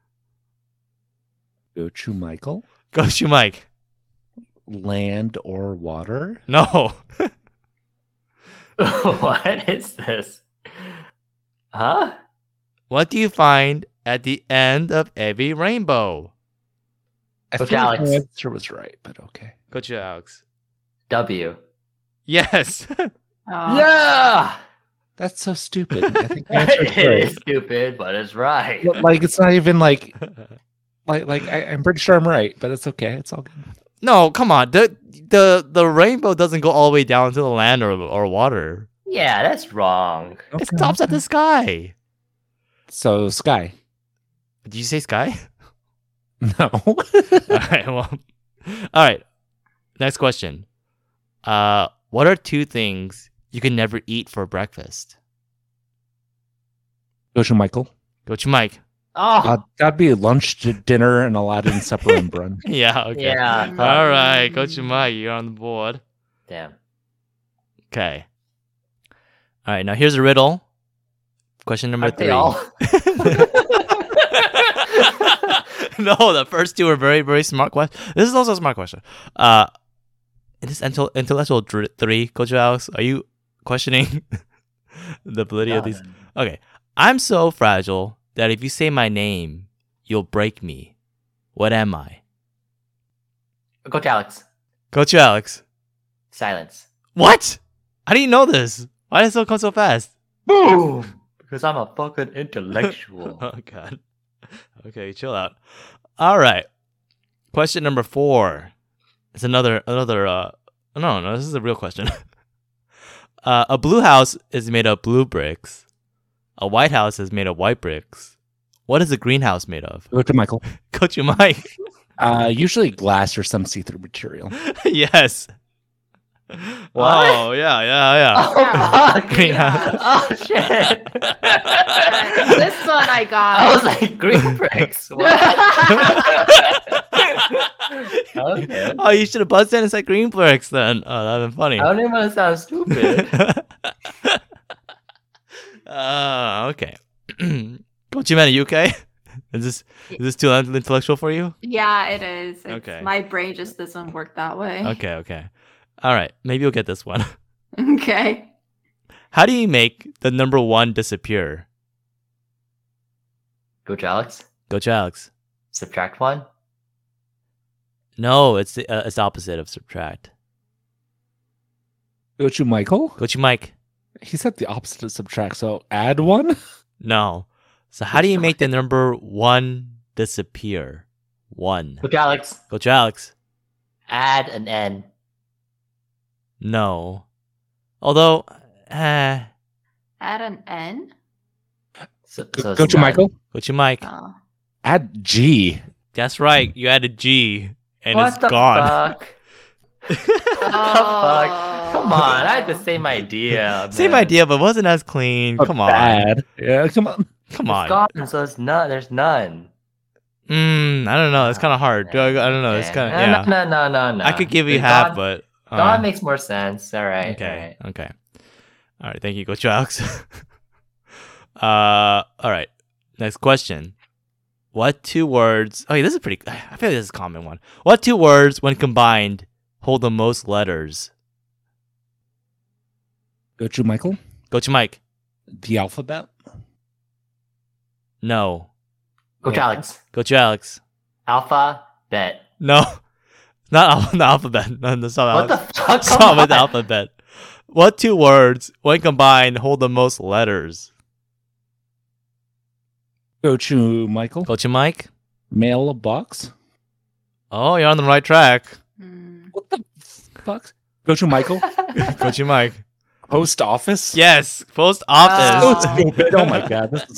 Go to Michael. Go to Mike. Land or water? No. What is this? Huh? What do you find at the end of every rainbow? I Coach think Alex. the answer was right, but okay. Coach Alex. W. Yes. Yeah. That's so stupid. I think the answer is It right. is stupid, but it's right. But, like, it's not even like I'm pretty sure I'm right, but it's okay. It's all good. No, come on. The rainbow doesn't go all the way down to the land or water. Yeah, that's wrong. It stops at the sky. So sky. Did you say sky? No. All right. Well. All right. Next question. What are 2 things you can never eat for breakfast? Go to Michael. Go to Mike. Oh, That'd be lunch, dinner, and Aladdin supper and brunch. Yeah. Okay. yeah. All right. Go to Mike. You're on the board. Damn. Okay. All right, now here's a riddle. Question number Aren't they 3. all? No, the first two are very, very smart questions. This is also a smart question. In this intellectual 3, Coach Alex, are you questioning the validity of these? Okay. I'm so fragile that if you say my name, you'll break me. What am I? Coach Alex. Coach Alex. Silence. What? How do you know this? Why did it come so fast? Boom! Because I'm a fucking intellectual. Oh, God. Okay, chill out. All right. Question number 4. It's another. No, this is a real question. A blue house is made of blue bricks. A white house is made of white bricks. What is a greenhouse made of? Go to Michael. Coach Mike. Usually glass or some see-through material. Yes. What? Oh, yeah. Oh, fuck. Greenhouse. Oh, shit. This one I got. I was like, green bricks. What? Okay. Oh, you should have buzzed in and said green bricks then. Oh, that would have been funny. I don't even want to sound stupid. Okay. Coach Man, are you okay? Is this too intellectual for you? Yeah, it is. Okay. My brain just doesn't work that way. Okay. All right. Maybe you'll get this one. Okay. How do you make the number 1 disappear? Coach Alex, Coach Alex. subtract 1. No, it's the opposite of subtract. Go to Michael. Coach Mike. He said the opposite of subtract, so add 1. No. So how do you make the number 1 disappear? 1. Coach Alex, Coach Alex. add an N. No. Although, Add an N? So Go it's to none. Michael. Coach Mike. Oh. Add G. That's right. You added G, and What it's the gone. fuck? What the fuck? Come on, I had the same idea. Same man. idea, but it wasn't as clean. Come on. Bad. Yeah, come on. Come It's on. gone, so it's none. There's none. I don't know. It's kind of hard. I don't know. It's kind of yeah. No. I could give you The half, gone- but gone makes more sense. All right. okay. All right. Thank you, Coach Alex. All right. Next question. What 2 words? Oh, yeah, this is pretty. I feel like this is a common one. What 2 words, when combined, hold the most letters? Go to Michael. Coach Mike. The alphabet. No. Coach Alex, Coach Alex. alpha, bet. No. Not the alphabet. No, that's not What the Alex. fuck? Stop Come with the on. alphabet. What 2 words, when combined, hold the most letters? Go to Michael. Coach Mike. Mailbox. Oh, you're on the right track. Hmm. What the fuck? Go to Michael. Coach Mike. Post office. Yes, post So office. stupid. Oh my god. This is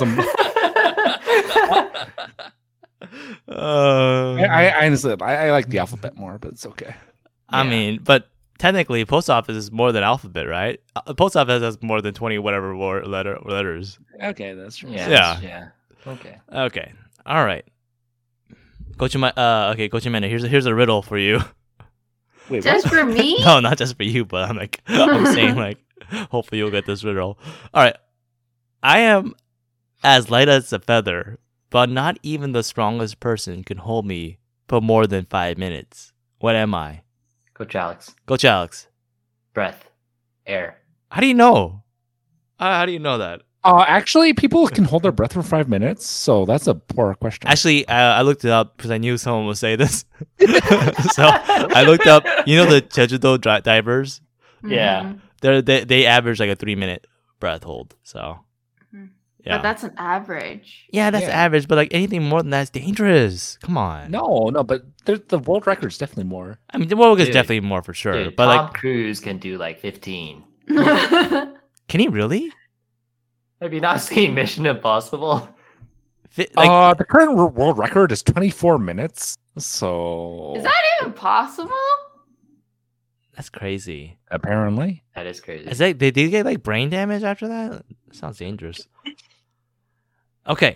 I honestly, I like the alphabet more, but it's okay. I mean, but technically, post office is more than alphabet, right? Post office has more than 20 whatever letters. Okay, that's true. Yeah. Okay. Okay. All right. Coach Coach Amanda, here's a riddle for you. Wait, Just for me? No, not just for you, but I'm saying like, hopefully you'll get this riddle. All right. I am as light as a feather, but not even the strongest person can hold me for more than 5 minutes. What am I? Coach Alex, Coach Alex. breath, air. How do you know? How do you know that? Actually, people can hold their breath for 5 minutes, so that's a poor question. Actually, I looked it up because I knew someone would say this. So I looked up, the Jeju-do divers? Yeah. Mhm. They average like a 3-minute breath hold. So, Mhm. yeah. But that's an average. Yeah, that's Yeah. average, but like anything more than that is dangerous. Come on. No, but the world record is definitely more. I mean, the world is Dude. definitely more for sure. Dude, but Tom like, Cruise can do like 15. can he really? Have you not seen Mission Impossible? Like, The current world record is 24 minutes. So Is that even possible? that's crazy. apparently. That is crazy. Is that did he get like brain damage after that? Sounds dangerous. Okay.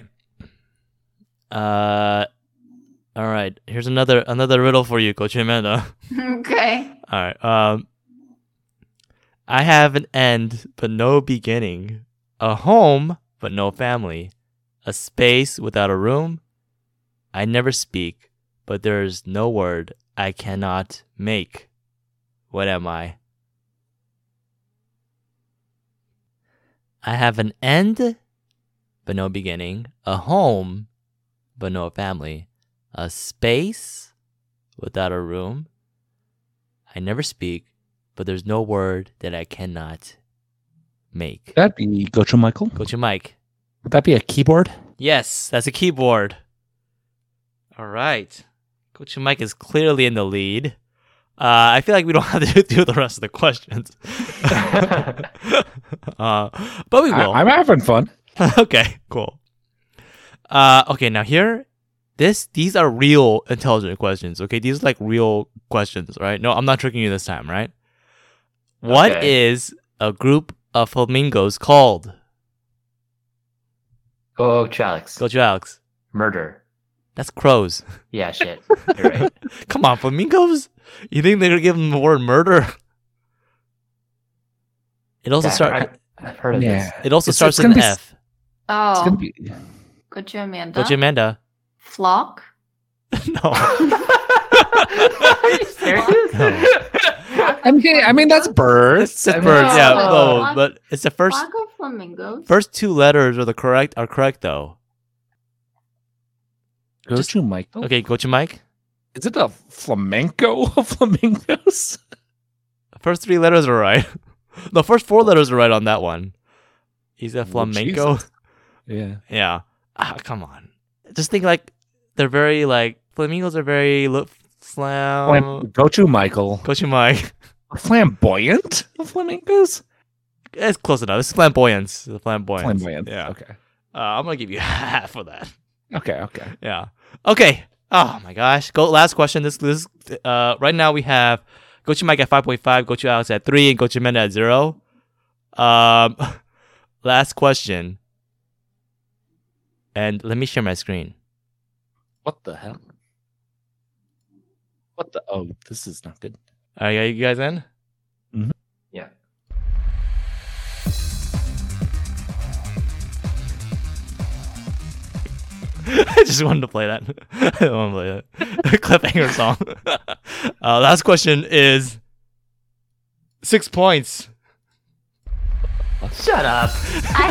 All right. Here's another riddle for you, Coach Amanda. Okay. All right. I have an end, but no beginning. A home, but no family. A space without a room. I never speak, but there is no word I cannot make. What am I? I have an end, but no beginning. A home, but no family. A space without a room. I never speak, but there's no word that I cannot make. That'd be Gochu Michael. Gochu Mike. Would that be a keyboard? Yes, that's a keyboard. All right. Gochu Mike is clearly in the lead. I feel like we don't have to do the rest of the questions. But we will. I'm having fun. Okay, cool. Okay, now here, these are real intelligent questions. Okay, these are like real questions, right? No, I'm not tricking you this time, right? What is a group of flamingos called? Go, Alex. Go to Alex. Murder. That's crows. Yeah, shit. You're right. Come on, flamingos? You think they're gonna give them the word murder? It also starts. I've heard of this. It also starts with an F. It's gonna be. Go to Amanda. Go to Amanda. Flock. No. Are you serious? I mean that's birds. It's birds, yeah. No. No, but it's the first Flock of flamingos. first two letters are correct though. Gochu Michael. Okay, go to Mike. Is it a flamenco of flamingos? First three letters are right. The first four letters are right on that one. He's a flamenco. Jesus. Yeah. Yeah. Come on. Just think like they're very like flamingos are very flam. Gochu Michael. Go to Mike. Flamboyant of flamingos? It's close enough. It's flamboyance. The flamboyance. Flamboyant. Yeah. Okay. I'm gonna give you half of that. Okay. Yeah. Okay. Oh my gosh. Go last question. This right now we have Gochu Mike at 5.5, Gochu Alex at 3, and Gochu Amanda at 0. Last question. And let me share my screen. What the hell? What the? Oh, this is not good. Are you guys in? Yeah. I just wanted to play that. I want to play that cliffhanger song. Last question is 6 points. Shut up. I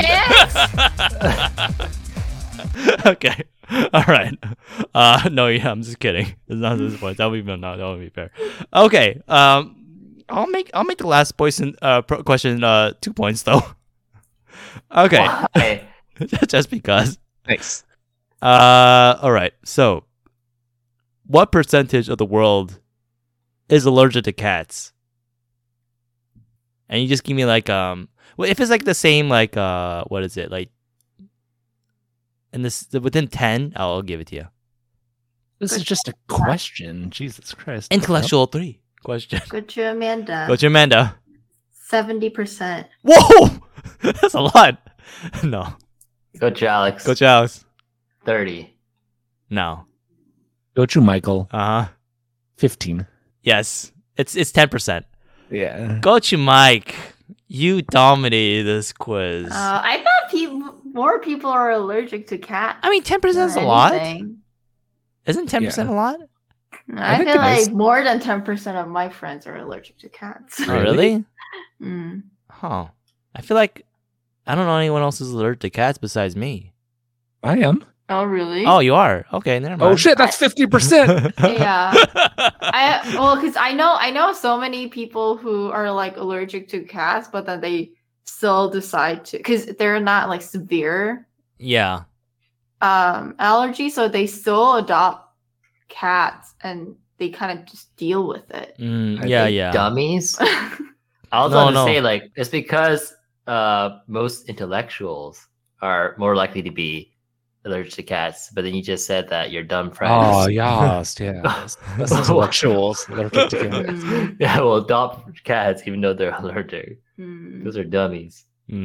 have a chance. Okay. All right. No, yeah, I'm just kidding. It's not 6 points. That would be fair. Okay. I'll make the last question 2 points though. Okay. Why? Just because. Nice. All right. So, what percentage of the world is allergic to cats? And you just give me like well, if it's like the same like what is it like? And this within 10, I'll give it to you. This is just a question. Jesus Christ. Intellectual 3 question. Go to Amanda. Go to Amanda. 70%. Whoa, that's a lot. No. Go to Alex. Go to Alex. 30. No. Gochu Michael. 15. Yes, it's 10%. Yeah. Go to Mike. You dominated this quiz. I thought more people are allergic to cats. I mean, 10% is a lot. Isn't 10% a lot? I feel like more than 10% of my friends are allergic to cats. Oh, really? Mm. Huh. I feel like I don't know anyone else who's allergic to cats besides me. I am. Oh, really? Oh, you are? Okay, never mind. Oh shit, that's 50%. Yeah. Because I know so many people who are like allergic to cats, but then they still decide to, because they're not like severe Yeah. allergy, so they still adopt cats and they kind of just deal with it. Yeah. Dummies. I was going to say like it's because most intellectuals are more likely to be allergic to cats, but then you just said that you're dumb friends. Oh yes, yeah. That's intellectuals. Allergic to cats. Yeah, well, adopt cats even though they're allergic. Those are dummies.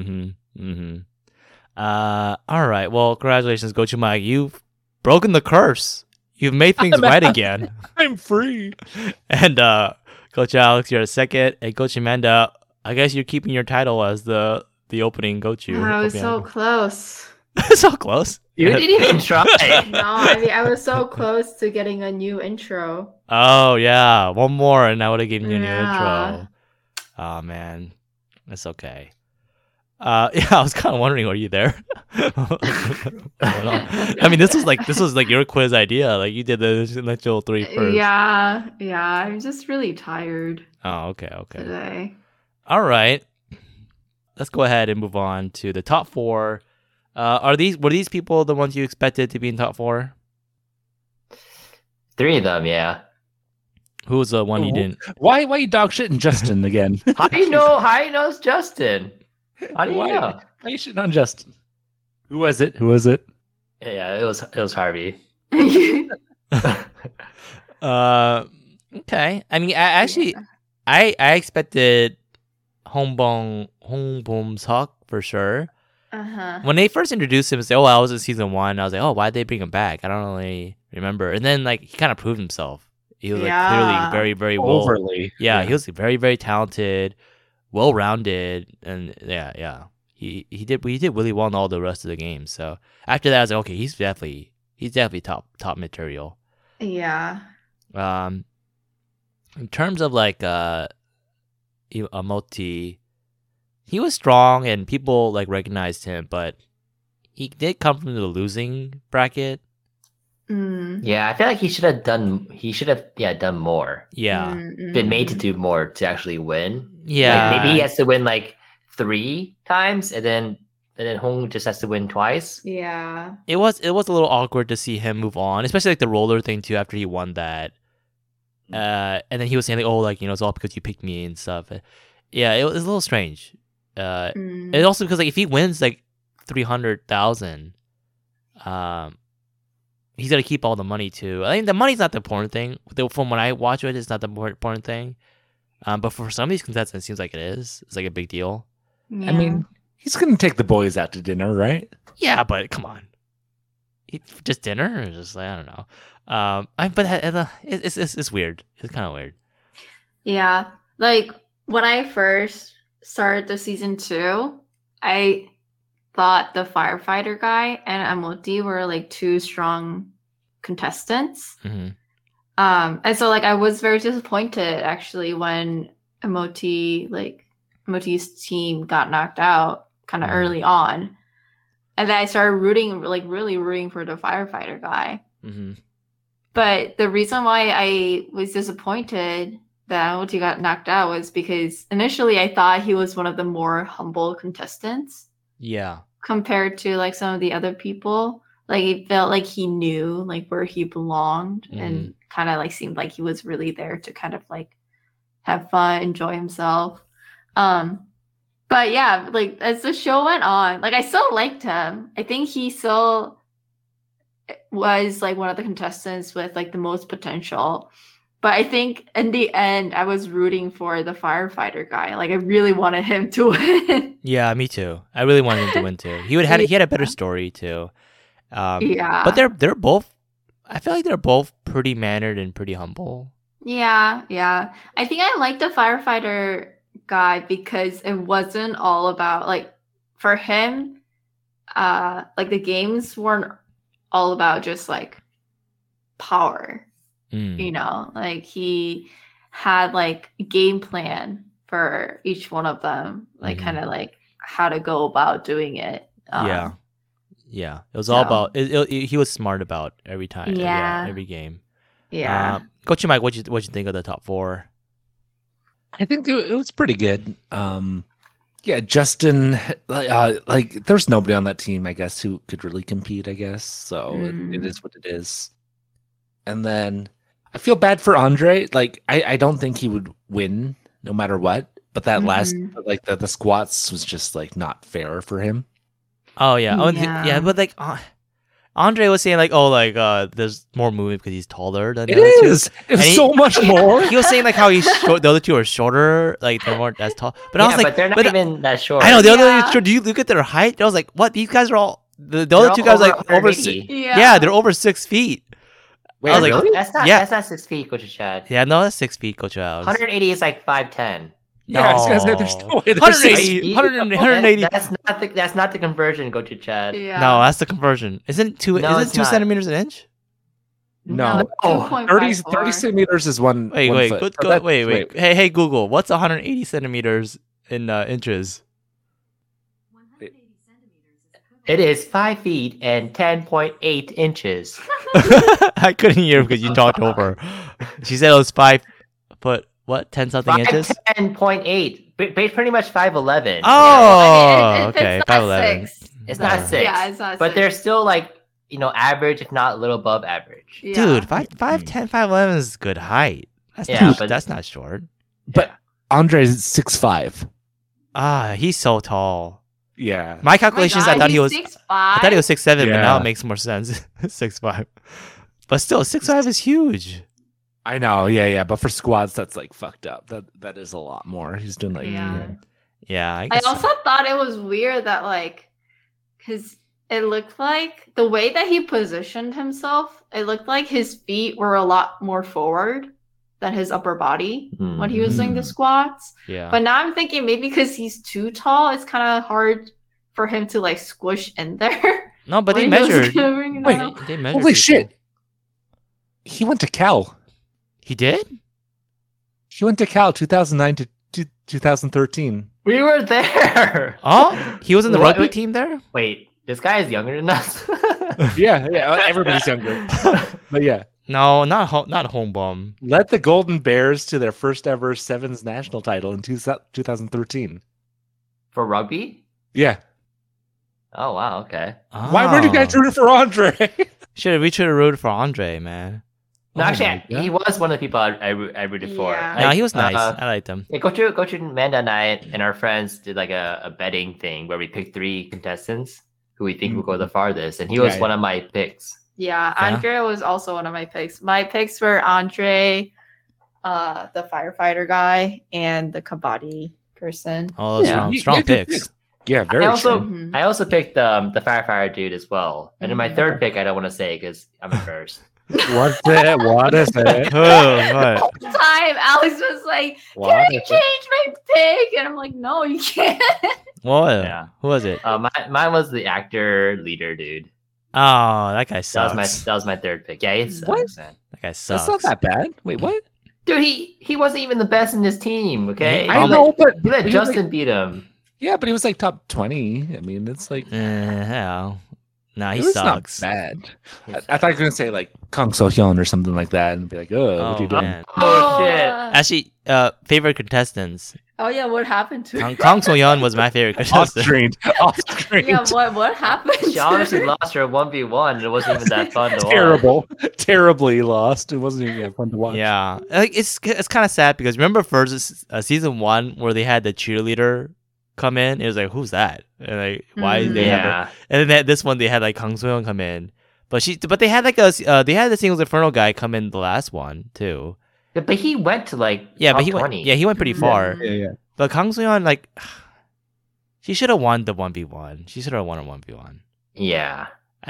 All right. Well, congratulations, Gochu Mike. You've broken the curse. You've made things right again. I'm free. And Coach Alex, you're a second, and Coach Amanda, I guess you're keeping your title as the opening Gochu. I was so close. So close. You didn't even try. No, I mean I was so close to getting a new intro. Oh yeah, one more and I would have given you a new Yeah. intro. Oh man, that's okay. Yeah, I was kind of wondering, were you there? I mean, this was like your quiz idea. Like you did the initial 3 first. Yeah. I'm just really tired Oh, okay. today. All right. Let's go ahead and move on to the top 4. Were these people the ones you expected to be in top 4? 3 of them, yeah. Who was the one you didn't? Why you dog shitting Justin again? How do you know? How do you know it's Justin? How do you Why know? are you shitting on Justin? Who was it? Yeah, it was Harvey. Okay. I mean, I expected Hongbom Seok for sure. When they first introduced him, I said, "Oh, I was in season 1." I was like, "Oh, why'd they bring him back?" I don't really remember. And then like he kind of proved himself. He was like clearly very, very well. Overly. Yeah, he was very, very talented, well-rounded, and yeah. He did really well in all the rest of the games. So after that, I was like, okay, he's definitely top material. Yeah. In terms of like Moti, he was strong and people like recognized him, but he did come from the losing bracket. Yeah, I feel like he should have done more. Yeah. Been made to do more to actually win. Yeah. Like, maybe he has to win like 3 times and then Hong just has to win twice. Yeah. It was a little awkward to see him move on, especially like the roller thing too after he won that. And then he was saying like, oh, like, you know, it's all because you picked me and stuff. Yeah, it was a little strange. And also because like if he wins like 300,000, he's got to keep all the money too. I think the money's not the important thing. From when I watch it, it's not the more important thing. But for some of these contestants, it seems like it is. It's like a big deal. Yeah. I mean, he's gonna take the boys out to dinner, right? Yeah, but come on, just dinner or just like, I don't know. But it's weird. It's kind of weird. Yeah, like when I first started the season 2, I thought the firefighter guy and Amoti were like 2 strong contestants. Mm-hmm. And so like I was very disappointed actually when Amoti's team got knocked out kind of early on, and then I started really rooting for the firefighter guy. Mm-hmm. But the reason why I was disappointed that Amoti got knocked out was because initially I thought he was one of the more humble contestants. Yeah. Compared to like some of the other people, like it felt like he knew like where he belonged and kind of like seemed like he was really there to kind of like have fun, enjoy himself. But yeah, like as the show went on, like I still liked him. I think he still was like one of the contestants with like the most potential. But I think in the end, I was rooting for the firefighter guy. Like I really wanted him to win. Yeah, me too. I really wanted him to win too. He had a better story too. Yeah. But they're both. I feel like they're both pretty mannered and pretty humble. Yeah. I think I like the firefighter guy because it wasn't all about like for him. Like the games weren't all about just like power. You know, like he had like a game plan for each one of them, like kind of like how to go about doing it. Yeah. It was all about. He was smart about every time. Yeah. Every game. Yeah. Coach Mike, what you think of the top 4? I think it was pretty good. Yeah, Justin. Like, there's nobody on that team, I guess, who could really compete. I guess so. It is what it is. And then I feel bad for Andre. Like, I don't think he would win no matter what. But that last, like the squats was just like not fair for him. Oh yeah, but like Andre was saying like, oh, like there's more movement because he's taller than the other two. It's so much more. He was saying like how he's the other two are shorter, like they're more as tall. But I was like, but they're not even that short. I know the other two. Do you look at their height? I was like, what? These guys are all the other two guys are like over 6. Yeah, they're over 6 feet. Wait, really? That's not 6 feet, Coach Chad. Yeah, no, that's 6 feet, Coach Chad. 180 is like 5'10". Yeah, I was gonna say there's no way. 180. 180. That's not the conversion. Go to Chad. Yeah. No, that's the conversion. Isn't it two? No, isn't it's 2 not. centimeters an inch? No. Oh, 30 centimeters is one. Wait, one wait, foot. wait. Hey, Google. What's 180 centimeters in inches? It is 5 feet and 10.8 inches. I couldn't hear because you talked over. She said it was 5 foot. What? 10 something inches? 10.8. Pretty much 5'11". Oh, I mean, okay. it's not 5'11". 6. It's not 6. Yeah, it's not. But 6. they're still like, average, if not a little above average. Yeah. Dude, 5'10", 5'11" is good height. That's Yeah, not, but- that's not short. But Andre's 6'5". Ah, he's so tall. Yeah. My Oh my calculations, God, I thought he he's was 6'5". I thought he was 6'7", but now Yeah. it makes more sense. 6'5". But still, 6'5" is huge. I know. Yeah. But for squats, that's like fucked up. That is a lot more. He's doing like. Yeah. Yeah, I I guess. also thought it was weird that because it looked like the way that he positioned himself, it looked like his feet were a lot more forward than his upper body when he was doing the squats. Yeah. But now I'm thinking maybe because he's too tall, it's kind of hard for him to like squish in there. No, but they when he was measured. doing it Wait, out. They measured. Holy people. shit! He went to Cal. He did? He went to Cal 2009 to 2013. We were there. Oh, he was in the What? rugby team there? Wait, this guy is younger than us. Yeah. Everybody's younger. But yeah. No, not home bum. Led the Golden Bears to their first ever Sevens national title in 2013. For rugby? Yeah. Oh wow, okay. Why weren't you guys rooting for Andre? We should have rooted for Andre, man. No, Oh actually, my God. he was one of the people I rooted for. Yeah. No, he was nice. uh, I liked him. Yeah, Coach Amanda and I and our friends did like a betting thing where we picked 3 contestants who we think will go the farthest, and he was Yeah, one of my picks. Yeah, Yeah. Andre was also one of my picks. My picks were Andre, the firefighter guy, and the Kabaddi person. Oh, those Yeah. strong You did picks. Yeah, very I also strong. Mhm. I also picked the firefighter dude as well, and then my Mhm. third pick I don't want to say because I'm embarrassed. What's it? What is it? Oh, what? All the time, Alex was like, "Can What I is it? change my pick?" And I'm like, "No, you can't." What? Yeah. Who was it? Mine was the actor leader dude. Oh, that guy That was sucks. my third pick. Yeah, he sucks, What? man. That guy sucks. That's not that bad. Wait, what? Dude, he wasn't even the best in his team. Okay, I He know, let- but he let he was Justin beat him. Yeah, but he was like top 20. I mean, it's like Hell. Nah, he it was sucks. not bad. I thought you were gonna say like Kang So Hyun or something like that, and be like, "Oh, what Oh, are you doing?" man. Oh shit! Actually, favorite contestants. Oh yeah, what happened to her? Kang So Yeon was my favorite Off contestant. screen, off screen. Yeah, what happened? She to honestly her? lost her 1v1 and it wasn't even that fun to watch. Terrible, terribly lost. It wasn't even fun to watch. Yeah, like it's kind of sad because remember first season 1 where they had the cheerleader come in. It was like, who's that? And like, why did they have her? Yeah. And then this one they had like Kang So Yeon come in, but they had like they had the Singles Inferno guy come in the last one too. But he went to like Yeah, top but he 20. went. Yeah, he went pretty far. yeah. But Kang So Yeon, like, she should have won the 1v1. She should have won a 1v1. Yeah.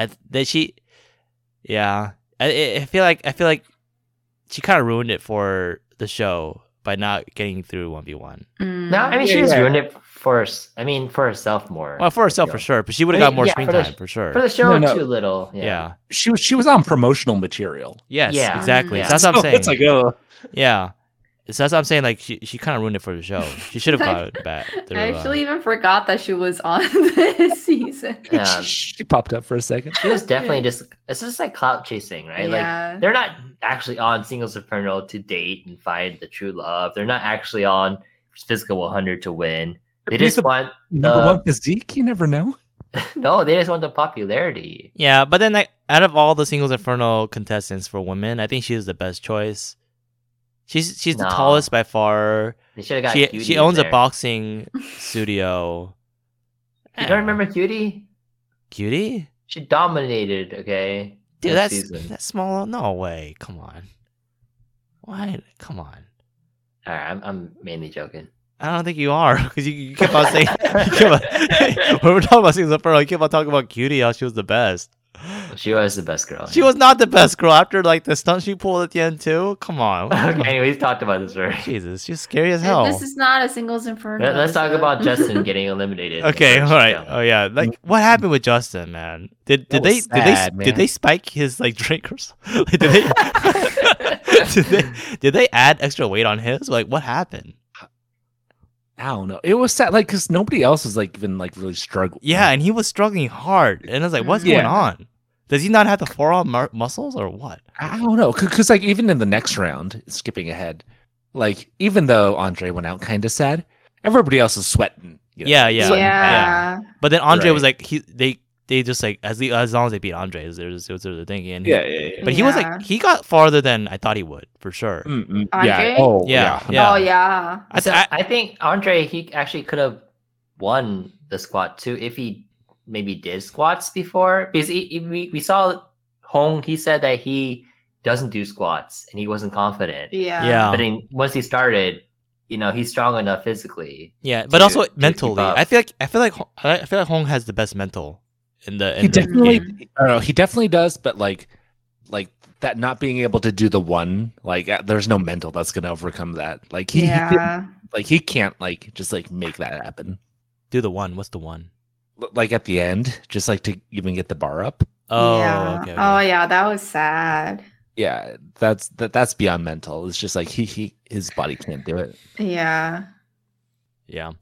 Yeah. I feel like she kind of ruined it for the show by not getting through 1v1. No, I mean she Yeah, just yeah. ruined it for for herself more. Well, for herself for sure, but she would have I got mean, more yeah, screen for the- time for sure. For the show, No. too little. yeah. She was on promotional material. Yes. Yeah. Exactly. Yeah. So that's what I'm So saying. It's like, oh, Yeah. So that's what I'm saying. Like she kind of ruined it for the show. She should have got it back. Through, I actually even forgot that she was on this season. Yeah. she popped up for a second. She was definitely it's just like clout chasing, right? Yeah. Like they're not actually on Singles Inferno to date and find the true love. They're not actually on Physical 100 to win. They He's just the want Number one physique, you never know. no, they just want the popularity. Yeah, but then like out of all the Singles Inferno contestants for women, I think she's the best choice. She's the No. tallest by far. They should have got She Cutie owns in a there. boxing studio. You don't remember Cutie? Cutie? She dominated, okay? Dude, this that's season. that's small. No way. Come on. Why? Come on. Alright, I'm mainly joking. I don't think you are because you kept on saying when we're talking about Singles Inferno, you kept on talking about Cutie, how she was the best. She was the best girl. She was not the best girl after like the stunt she pulled at the end too. Come on. Okay, anyway, we've talked about this already. Jesus, she's scary as hell. This is not a singles inferno. Let's talk about Justin getting eliminated. Okay, all right. Oh yeah, like what happened with Justin, man? Did they spike his like drink or something? Like, did they add extra weight on his? Like what happened? I don't know. It was sad, like because nobody else was like even like really struggling. Yeah, and he was struggling hard, and I was like, what's going on? Does he not have the forearm muscles or what? I don't know, because like even in the next round, skipping ahead, like even though Andre went out kind of sad, everybody else is sweating. You know? Yeah. But then Andre was like, they just like as long as they beat Andre, there's the thing. And But he was like he got farther than I thought he would for sure. Andre? Yeah. Oh yeah. I think Andre he actually could have won the squat too if he maybe did squats before, because we saw Hong. He said that he doesn't do squats and he wasn't confident. Yeah. But then once he started, you know, he's strong enough physically. Yeah, but also mentally, I feel like Hong has the best mental in the. He definitely does, but like that not being able to do the one, like there's no mental that's gonna overcome that. Like he can't like just like make that happen. Do the one. What's the one? Like at the end, just like to even get the bar up. Oh, yeah. Okay. Oh yeah, that was sad. Yeah, that's beyond mental. It's just like his body can't do it. Yeah. Yeah.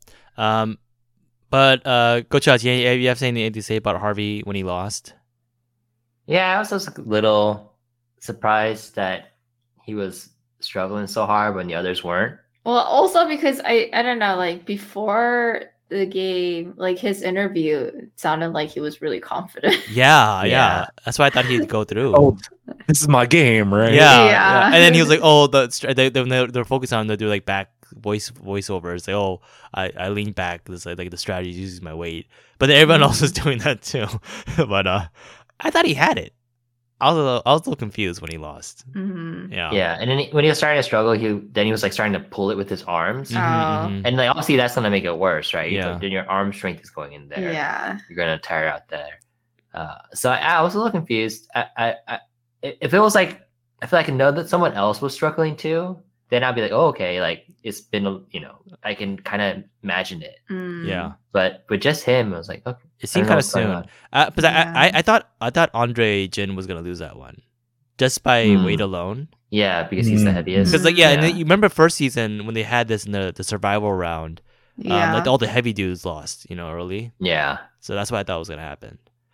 But Coach Charles, you have anything to say about Harvey when he lost? Yeah, I was just a little surprised that he was struggling so hard when the others weren't. Well, also because I don't know, like before the game, like his interview, it sounded like he was really confident. Yeah. That's why I thought he'd go through. Oh, this is my game, right? Yeah. And then he was like, "Oh, they're focused on do like back voiceovers. Like, oh, I lean back. This like the strategy uses my weight." But then everyone else was doing that too. But I thought he had it. I was a little confused when he lost. Mm-hmm. Yeah, and then when he was starting to struggle, he was like starting to pull it with his arms, and like obviously that's gonna make it worse, right? Yeah. Then your arm strength is going in there. Yeah, you're gonna tire out there. So I was a little confused. If it was like I feel like I know that someone else was struggling too, then I'd be like, oh, okay, like it's been, you know, I can kind of imagine it. Yeah, but with just him, I was like, okay. It seemed kind of soon. But I thought Andre Jin was gonna lose that one, just by weight alone. Yeah, because he's the heaviest. Because and then you remember first season when they had this in the survival round, like all the heavy dudes lost, you know, early. Yeah. So that's what I thought was gonna happen.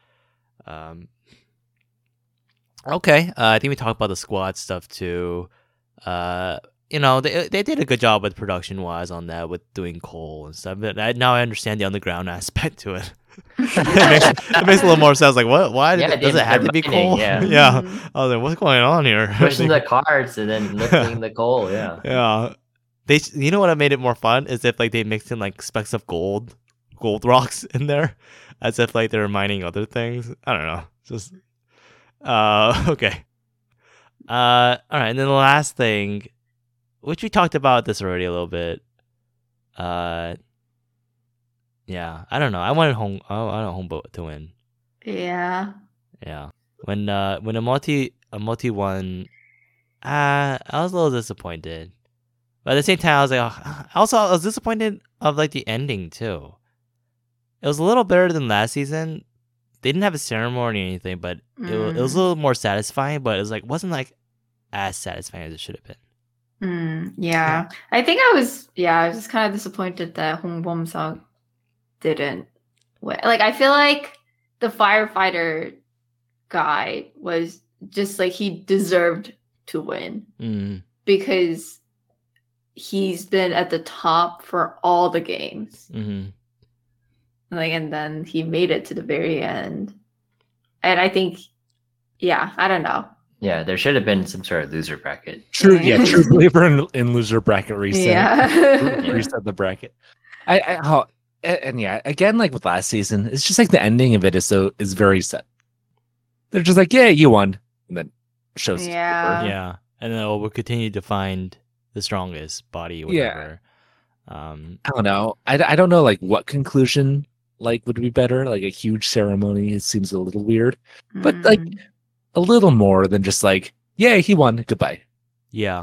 Okay, I think we talked about the squad stuff too. You know, they did a good job with production wise on that, with doing Cole and stuff. But now I understand the underground aspect to it. it makes a little more sense. Like, what? Why does it have to be Cole? Yeah. I was like, what's going on here? Pushing the cards and then lifting the Cole. Yeah. Yeah. You know what made it more fun is if like they mixed in like specks of gold rocks in there, as if like they're mining other things. I don't know. Just okay. All right, and then the last thing, which we talked about this already a little bit. Yeah, I don't know. I wanted Homeboat to win. Yeah. Yeah. When a multi won, I was a little disappointed. But at the same time, I was like, I was disappointed of like the ending too. It was a little better than last season. They didn't have a ceremony or anything, but it was a little more satisfying. But it was like wasn't like as satisfying as it should have been. Yeah. I think I was just kind of disappointed that Hong Bom-seok didn't win. Like, I feel like the firefighter guy was just like, he deserved to win because he's been at the top for all the games. Like, and then he made it to the very end. And I think, I don't know. Yeah, there should have been some sort of loser bracket. True believer in loser bracket reset. Yeah. Reset the bracket. Again, like with last season, it's just like the ending of it is very set. They're just like, yeah, you won, and then shows. Yeah, and then we'll continue to find the strongest body. Whatever. I don't know. I don't know like what conclusion like would be better. Like a huge ceremony, it seems a little weird. But like a little more than just like, yay, he won, goodbye. Yeah.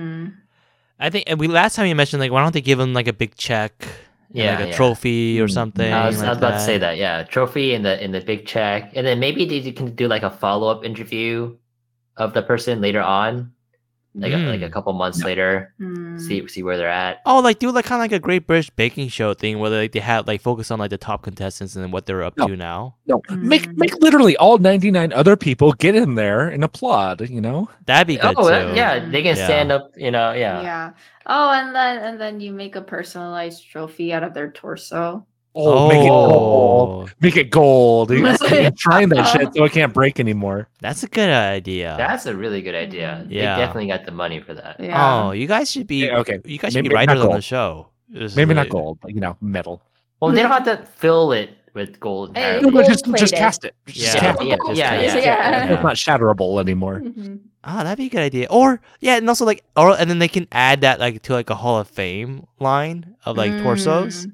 I think last time you mentioned like, why don't they give him like a big check, like a trophy or something? I was like about to say that. Yeah, trophy and the big check, and then maybe they can do like a follow-up interview of the person later on. Like a couple months later, see where they're at. Oh, like do like kind of like a Great British Baking Show thing where they had like focus on like the top contestants and what they're up to now. No, make literally all 99 other people get in there and applaud. That'd be good too. They can stand up. Yeah. Oh, and then you make a personalized trophy out of their torso. Oh, make it gold. Make it gold. I'm trying that shit so it can't break anymore. That's a good idea. That's a really good idea. Yeah. They definitely got the money for that. Yeah. Oh, you guys should be okay. You guys should be writers on the show. Maybe not gold, but metal. Well, they don't have to fill it with gold. Just cast it. Yeah. It's not shatterable anymore. Oh, that'd be a good idea. Or and also and then they can add that like to like a Hall of Fame line of like torsos.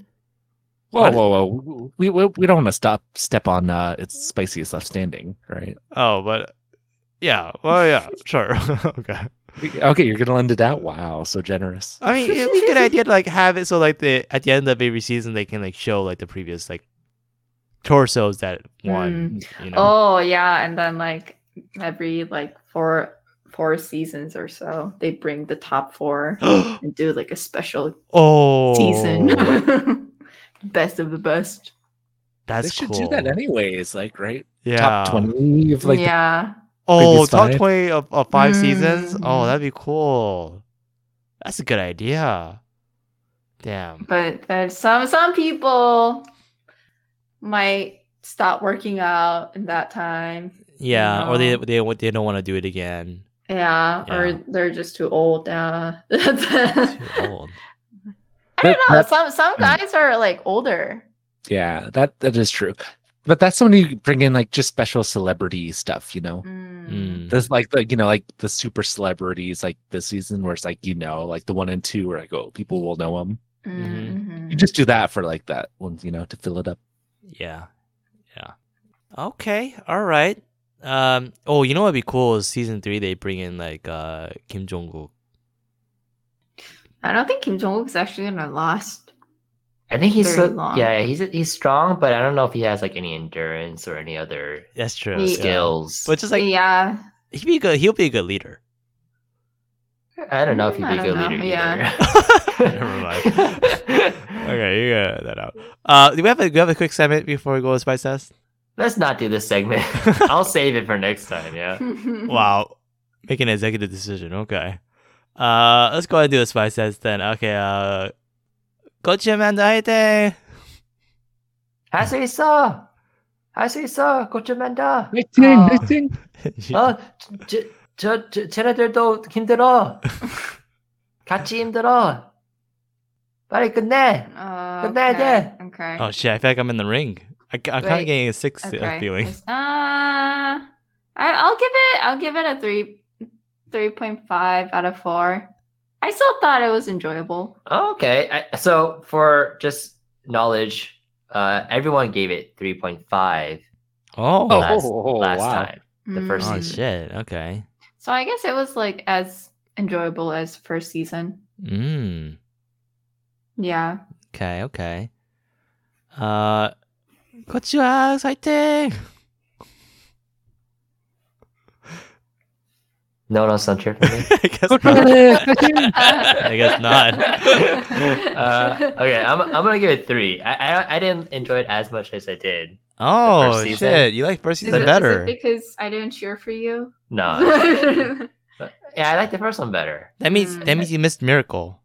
Whoa! We don't want to step on its spiciest left standing, right? Oh, but yeah. Well, yeah, sure. Okay, you're gonna lend it out. Wow, so generous. I mean, it'd be a good idea to like have it so like at the end of every season they can like show like the previous like torsos that won. Oh yeah, and then like every like four seasons or so, they bring the top 4 and do like a special season. Best of the best. They should do that anyways, like right? Yeah. Top 20 of like top 20 of 5 seasons. Oh, that'd be cool. That's a good idea. Damn. But some people might stop working out in that time. Yeah, or they don't want to do it again. Yeah, or they're just too old. Too old. I don't know. Some guys are like older. Yeah, that is true. But that's when you bring in like just special celebrity stuff, There's like like the super celebrities like this season where it's like like the 1 and 2 where people will know them. You just do that for like that one, to fill it up. Yeah. Okay. All right. What'd be cool is season 3 they bring in like Kim Jong-kook. I don't think Kim Jong-kook is actually gonna last. I think he's long. Yeah, he's strong, but I don't know if he has like any endurance or any other that's true skills. But just like he'll be a good leader. I don't know if he'd be a good leader. Yeah. Never mind. Okay, you got that out. Do we have a quick segment before we go to Spice Test? Let's not do this segment. I'll save it for next time. Yeah. Wow, make an executive decision. Okay. Let's go ahead and do the Spice Test then. Okay. Coach Amanda, 화이팅! 할 수 있어. Coach Amanda. 화이팅. 쟤네들도 힘들어. 같이 힘들어. 빨리 끝내. 끝내야 돼. Okay. Oh shit! I feel like I'm in the ring. I'm kind of getting a 6 feeling. I'll give it a 3.5 out of 4. I still thought it was enjoyable. Okay. So for just knowledge, everyone gave it 3.5. Last time. The first season. Oh shit! Okay. So I guess it was like as enjoyable as first season. Yeah. Okay. Coach Wax, 화이팅! No one else on cheer for me? I guess not. I guess not. Okay, I'm gonna give it 3. I didn't enjoy it as much as I did. Oh shit! You like first season better? Is it because I didn't cheer for you? No. Yeah, I like the first one better. That means you missed Miracle.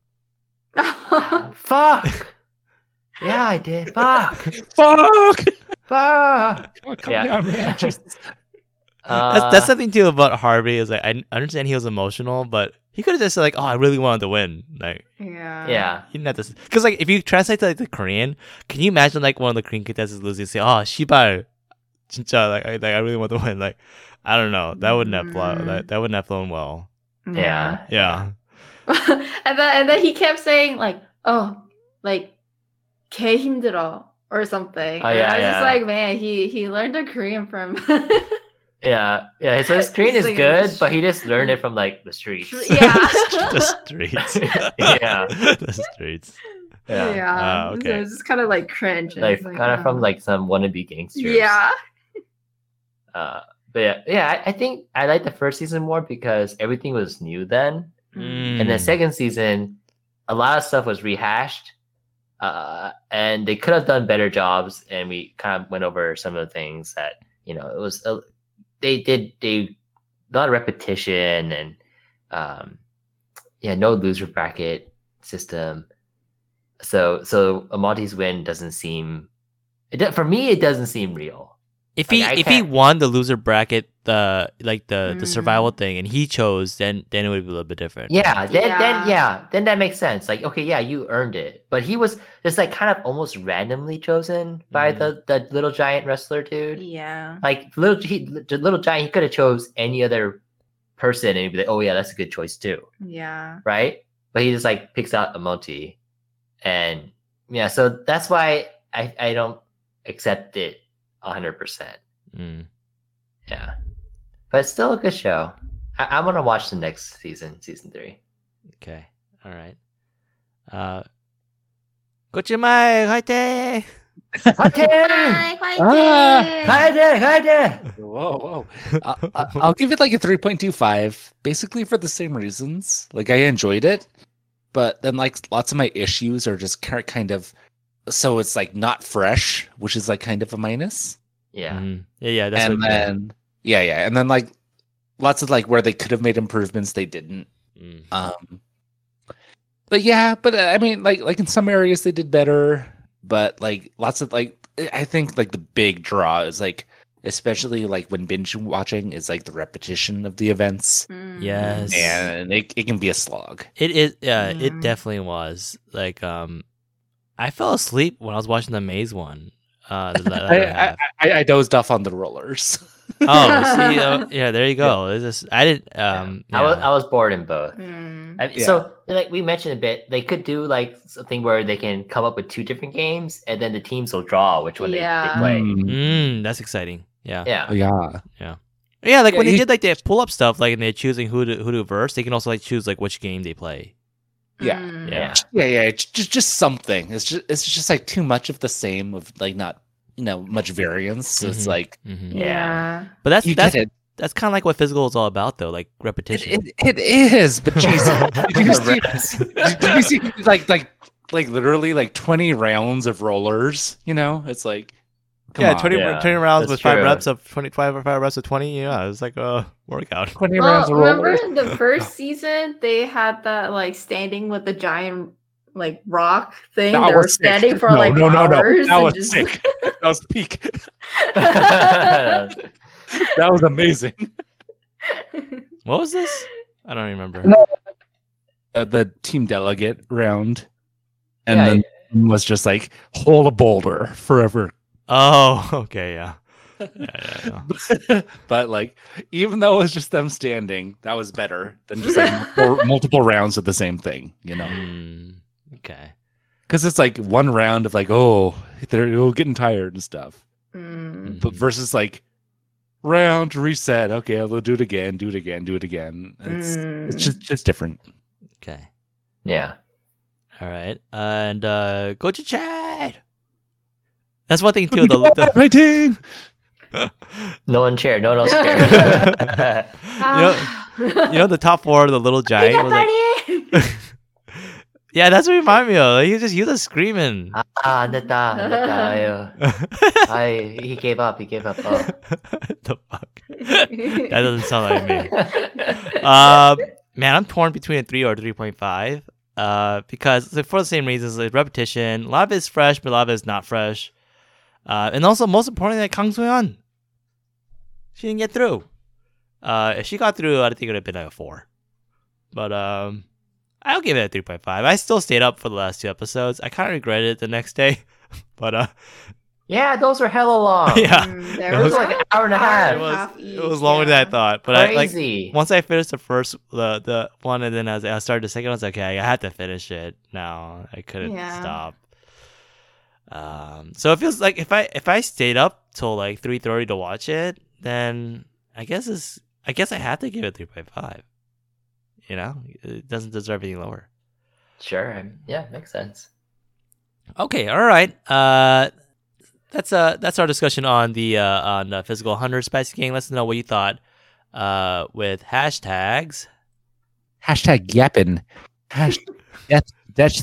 Fuck. Yeah, I did. Fuck. Fuck. Yeah. Man. That's something too about Harvey is like I understand he was emotional, but he could have just said like, "Oh, I really wanted to win." Like, yeah. He didn't have to because like if you translate to like the Korean, can you imagine like one of the Korean contestants losing and say, "Oh, 시발, 진짜 like I really want to win." Like, I don't know. That wouldn't have flown. That wouldn't have flown well. Yeah. and then he kept saying like, "Oh, like 개 힘들어." or something. Oh, yeah, I was yeah. just like, man, he learned the Korean from. Yeah. So his Korean is good, but he just learned it from like the streets. Yeah. The streets. Yeah. The streets. Yeah. Okay. So it's just kind of like cringe. and Like it's kind of from like some wannabe gangsters. Yeah. But yeah, I think I liked the first season more because everything was new then. And the second season, a lot of stuff was rehashed. And they could have done better jobs, and we kind of went over some of the things that, you know, it was they a lot of repetition and no loser bracket system. So Amonte's win doesn't seem for me, it doesn't seem real. If he won the loser bracket, the survival thing, and he chose, then it would be a little bit different. Then that makes sense. Like, okay, yeah, you earned it, but he was just like kind of almost randomly chosen by the little giant wrestler dude. Yeah, like the little giant, he could have chose any other person, and he'd be like, oh yeah, that's a good choice too. Yeah, right. But he just like picks out Amonte, and yeah, so that's why I don't accept it 100%. Yeah, but it's still a good show. I'm gonna watch the next season 3. Okay, all right. Gochimai, 화이팅! 화이팅! Whoa. I'll give it like a 3.25, basically for the same reasons. Like, I enjoyed it, but then like lots of my issues are just kind of, so it's like not fresh, which is like kind of a minus. Yeah. Yeah. That's and then and then like lots of like where they could have made improvements, they didn't. But yeah, I mean, like in some areas they did better, but like lots of like, I think like the big draw is like, especially like when binge watching, is like the repetition of the events. Yes, and it can be a slog. It is. It definitely was. Like, I fell asleep when I was watching the maze one. I dozed off on the rollers. Oh, see, yeah, there you go. It's just, I didn't. I was bored in both. So, like we mentioned a bit, they could do like something where they can come up with 2 different games, and then the teams will draw which one they play. That's exciting. Yeah. Yeah. Like when they did like the pull up stuff, like and they're choosing who to verse, they can also like choose like which game they play. Yeah. It's just something. It's just like too much of the same, of like not much variance. So it's like But that's kind of like what physical is all about, though, like repetition. It is, but Jesus, did you see like literally like 20 rounds of rollers? It's like. 20 rounds with 5 reps of 25 or 5 reps of 20. Yeah, it's like a workout. 20 rounds of rollers. Remember in the first season, they had that like standing with the giant like rock thing. They were standing for like hours. That was sick. That was peak. That was amazing. What was this? I don't remember. The team delegate round, and then was just like hold a boulder forever. Oh, okay, yeah. But like, even though it was just them standing, that was better than just like multiple rounds of the same thing, Okay. Because it's like one round of like, they're getting tired and stuff. But versus like round reset. Okay, we'll do it again. It's just different. Okay. Yeah. All right. And go to Chad. That's one thing too. Fighting. No one cheered. No one scared. The top 4, the little giant was like. Yeah, that's what it reminded me of. Like, he was screaming. He gave up. Oh. The fuck? That doesn't sound like me. Man, I'm torn between a 3 or 3.5. Because for the same reasons, like repetition. A lot of it's fresh, but a lot of it's not fresh. And also, most importantly, like Kang Soo-yeon. She didn't get through. If she got through, I think it would have been like a 4. But I'll give it a 3.5. I still stayed up for the last 2 episodes. I kind of regretted it the next day. But yeah, those were hella long. Yeah. It was like an hour and a half. It was longer than I thought. But Crazy. Once I finished the first the one, and then I started the second one, I was like, okay, I had to finish it now. I couldn't stop. So it feels like if I stayed up till like 3:30 to watch it, then I guess I have to give it 3.5. You know, it doesn't deserve any lower. Sure. Yeah, makes sense. Okay. All right. That's our discussion on the Physical 100 Spicy Gang. Let us know what you thought with hashtags. Hashtag yapping. That's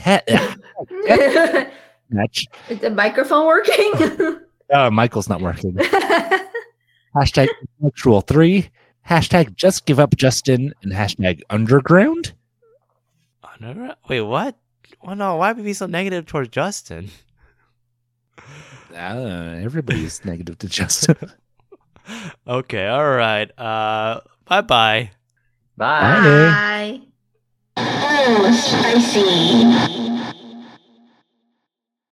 Is the microphone working? Michael's not working. Hashtag intellectual 3. Hashtag just give up Justin. And hashtag underground. Wait, what? Well, no, why would we be so negative towards Justin? Everybody's negative to Justin. Okay, all right. Bye-bye. Bye. Bye. Oh, spicy.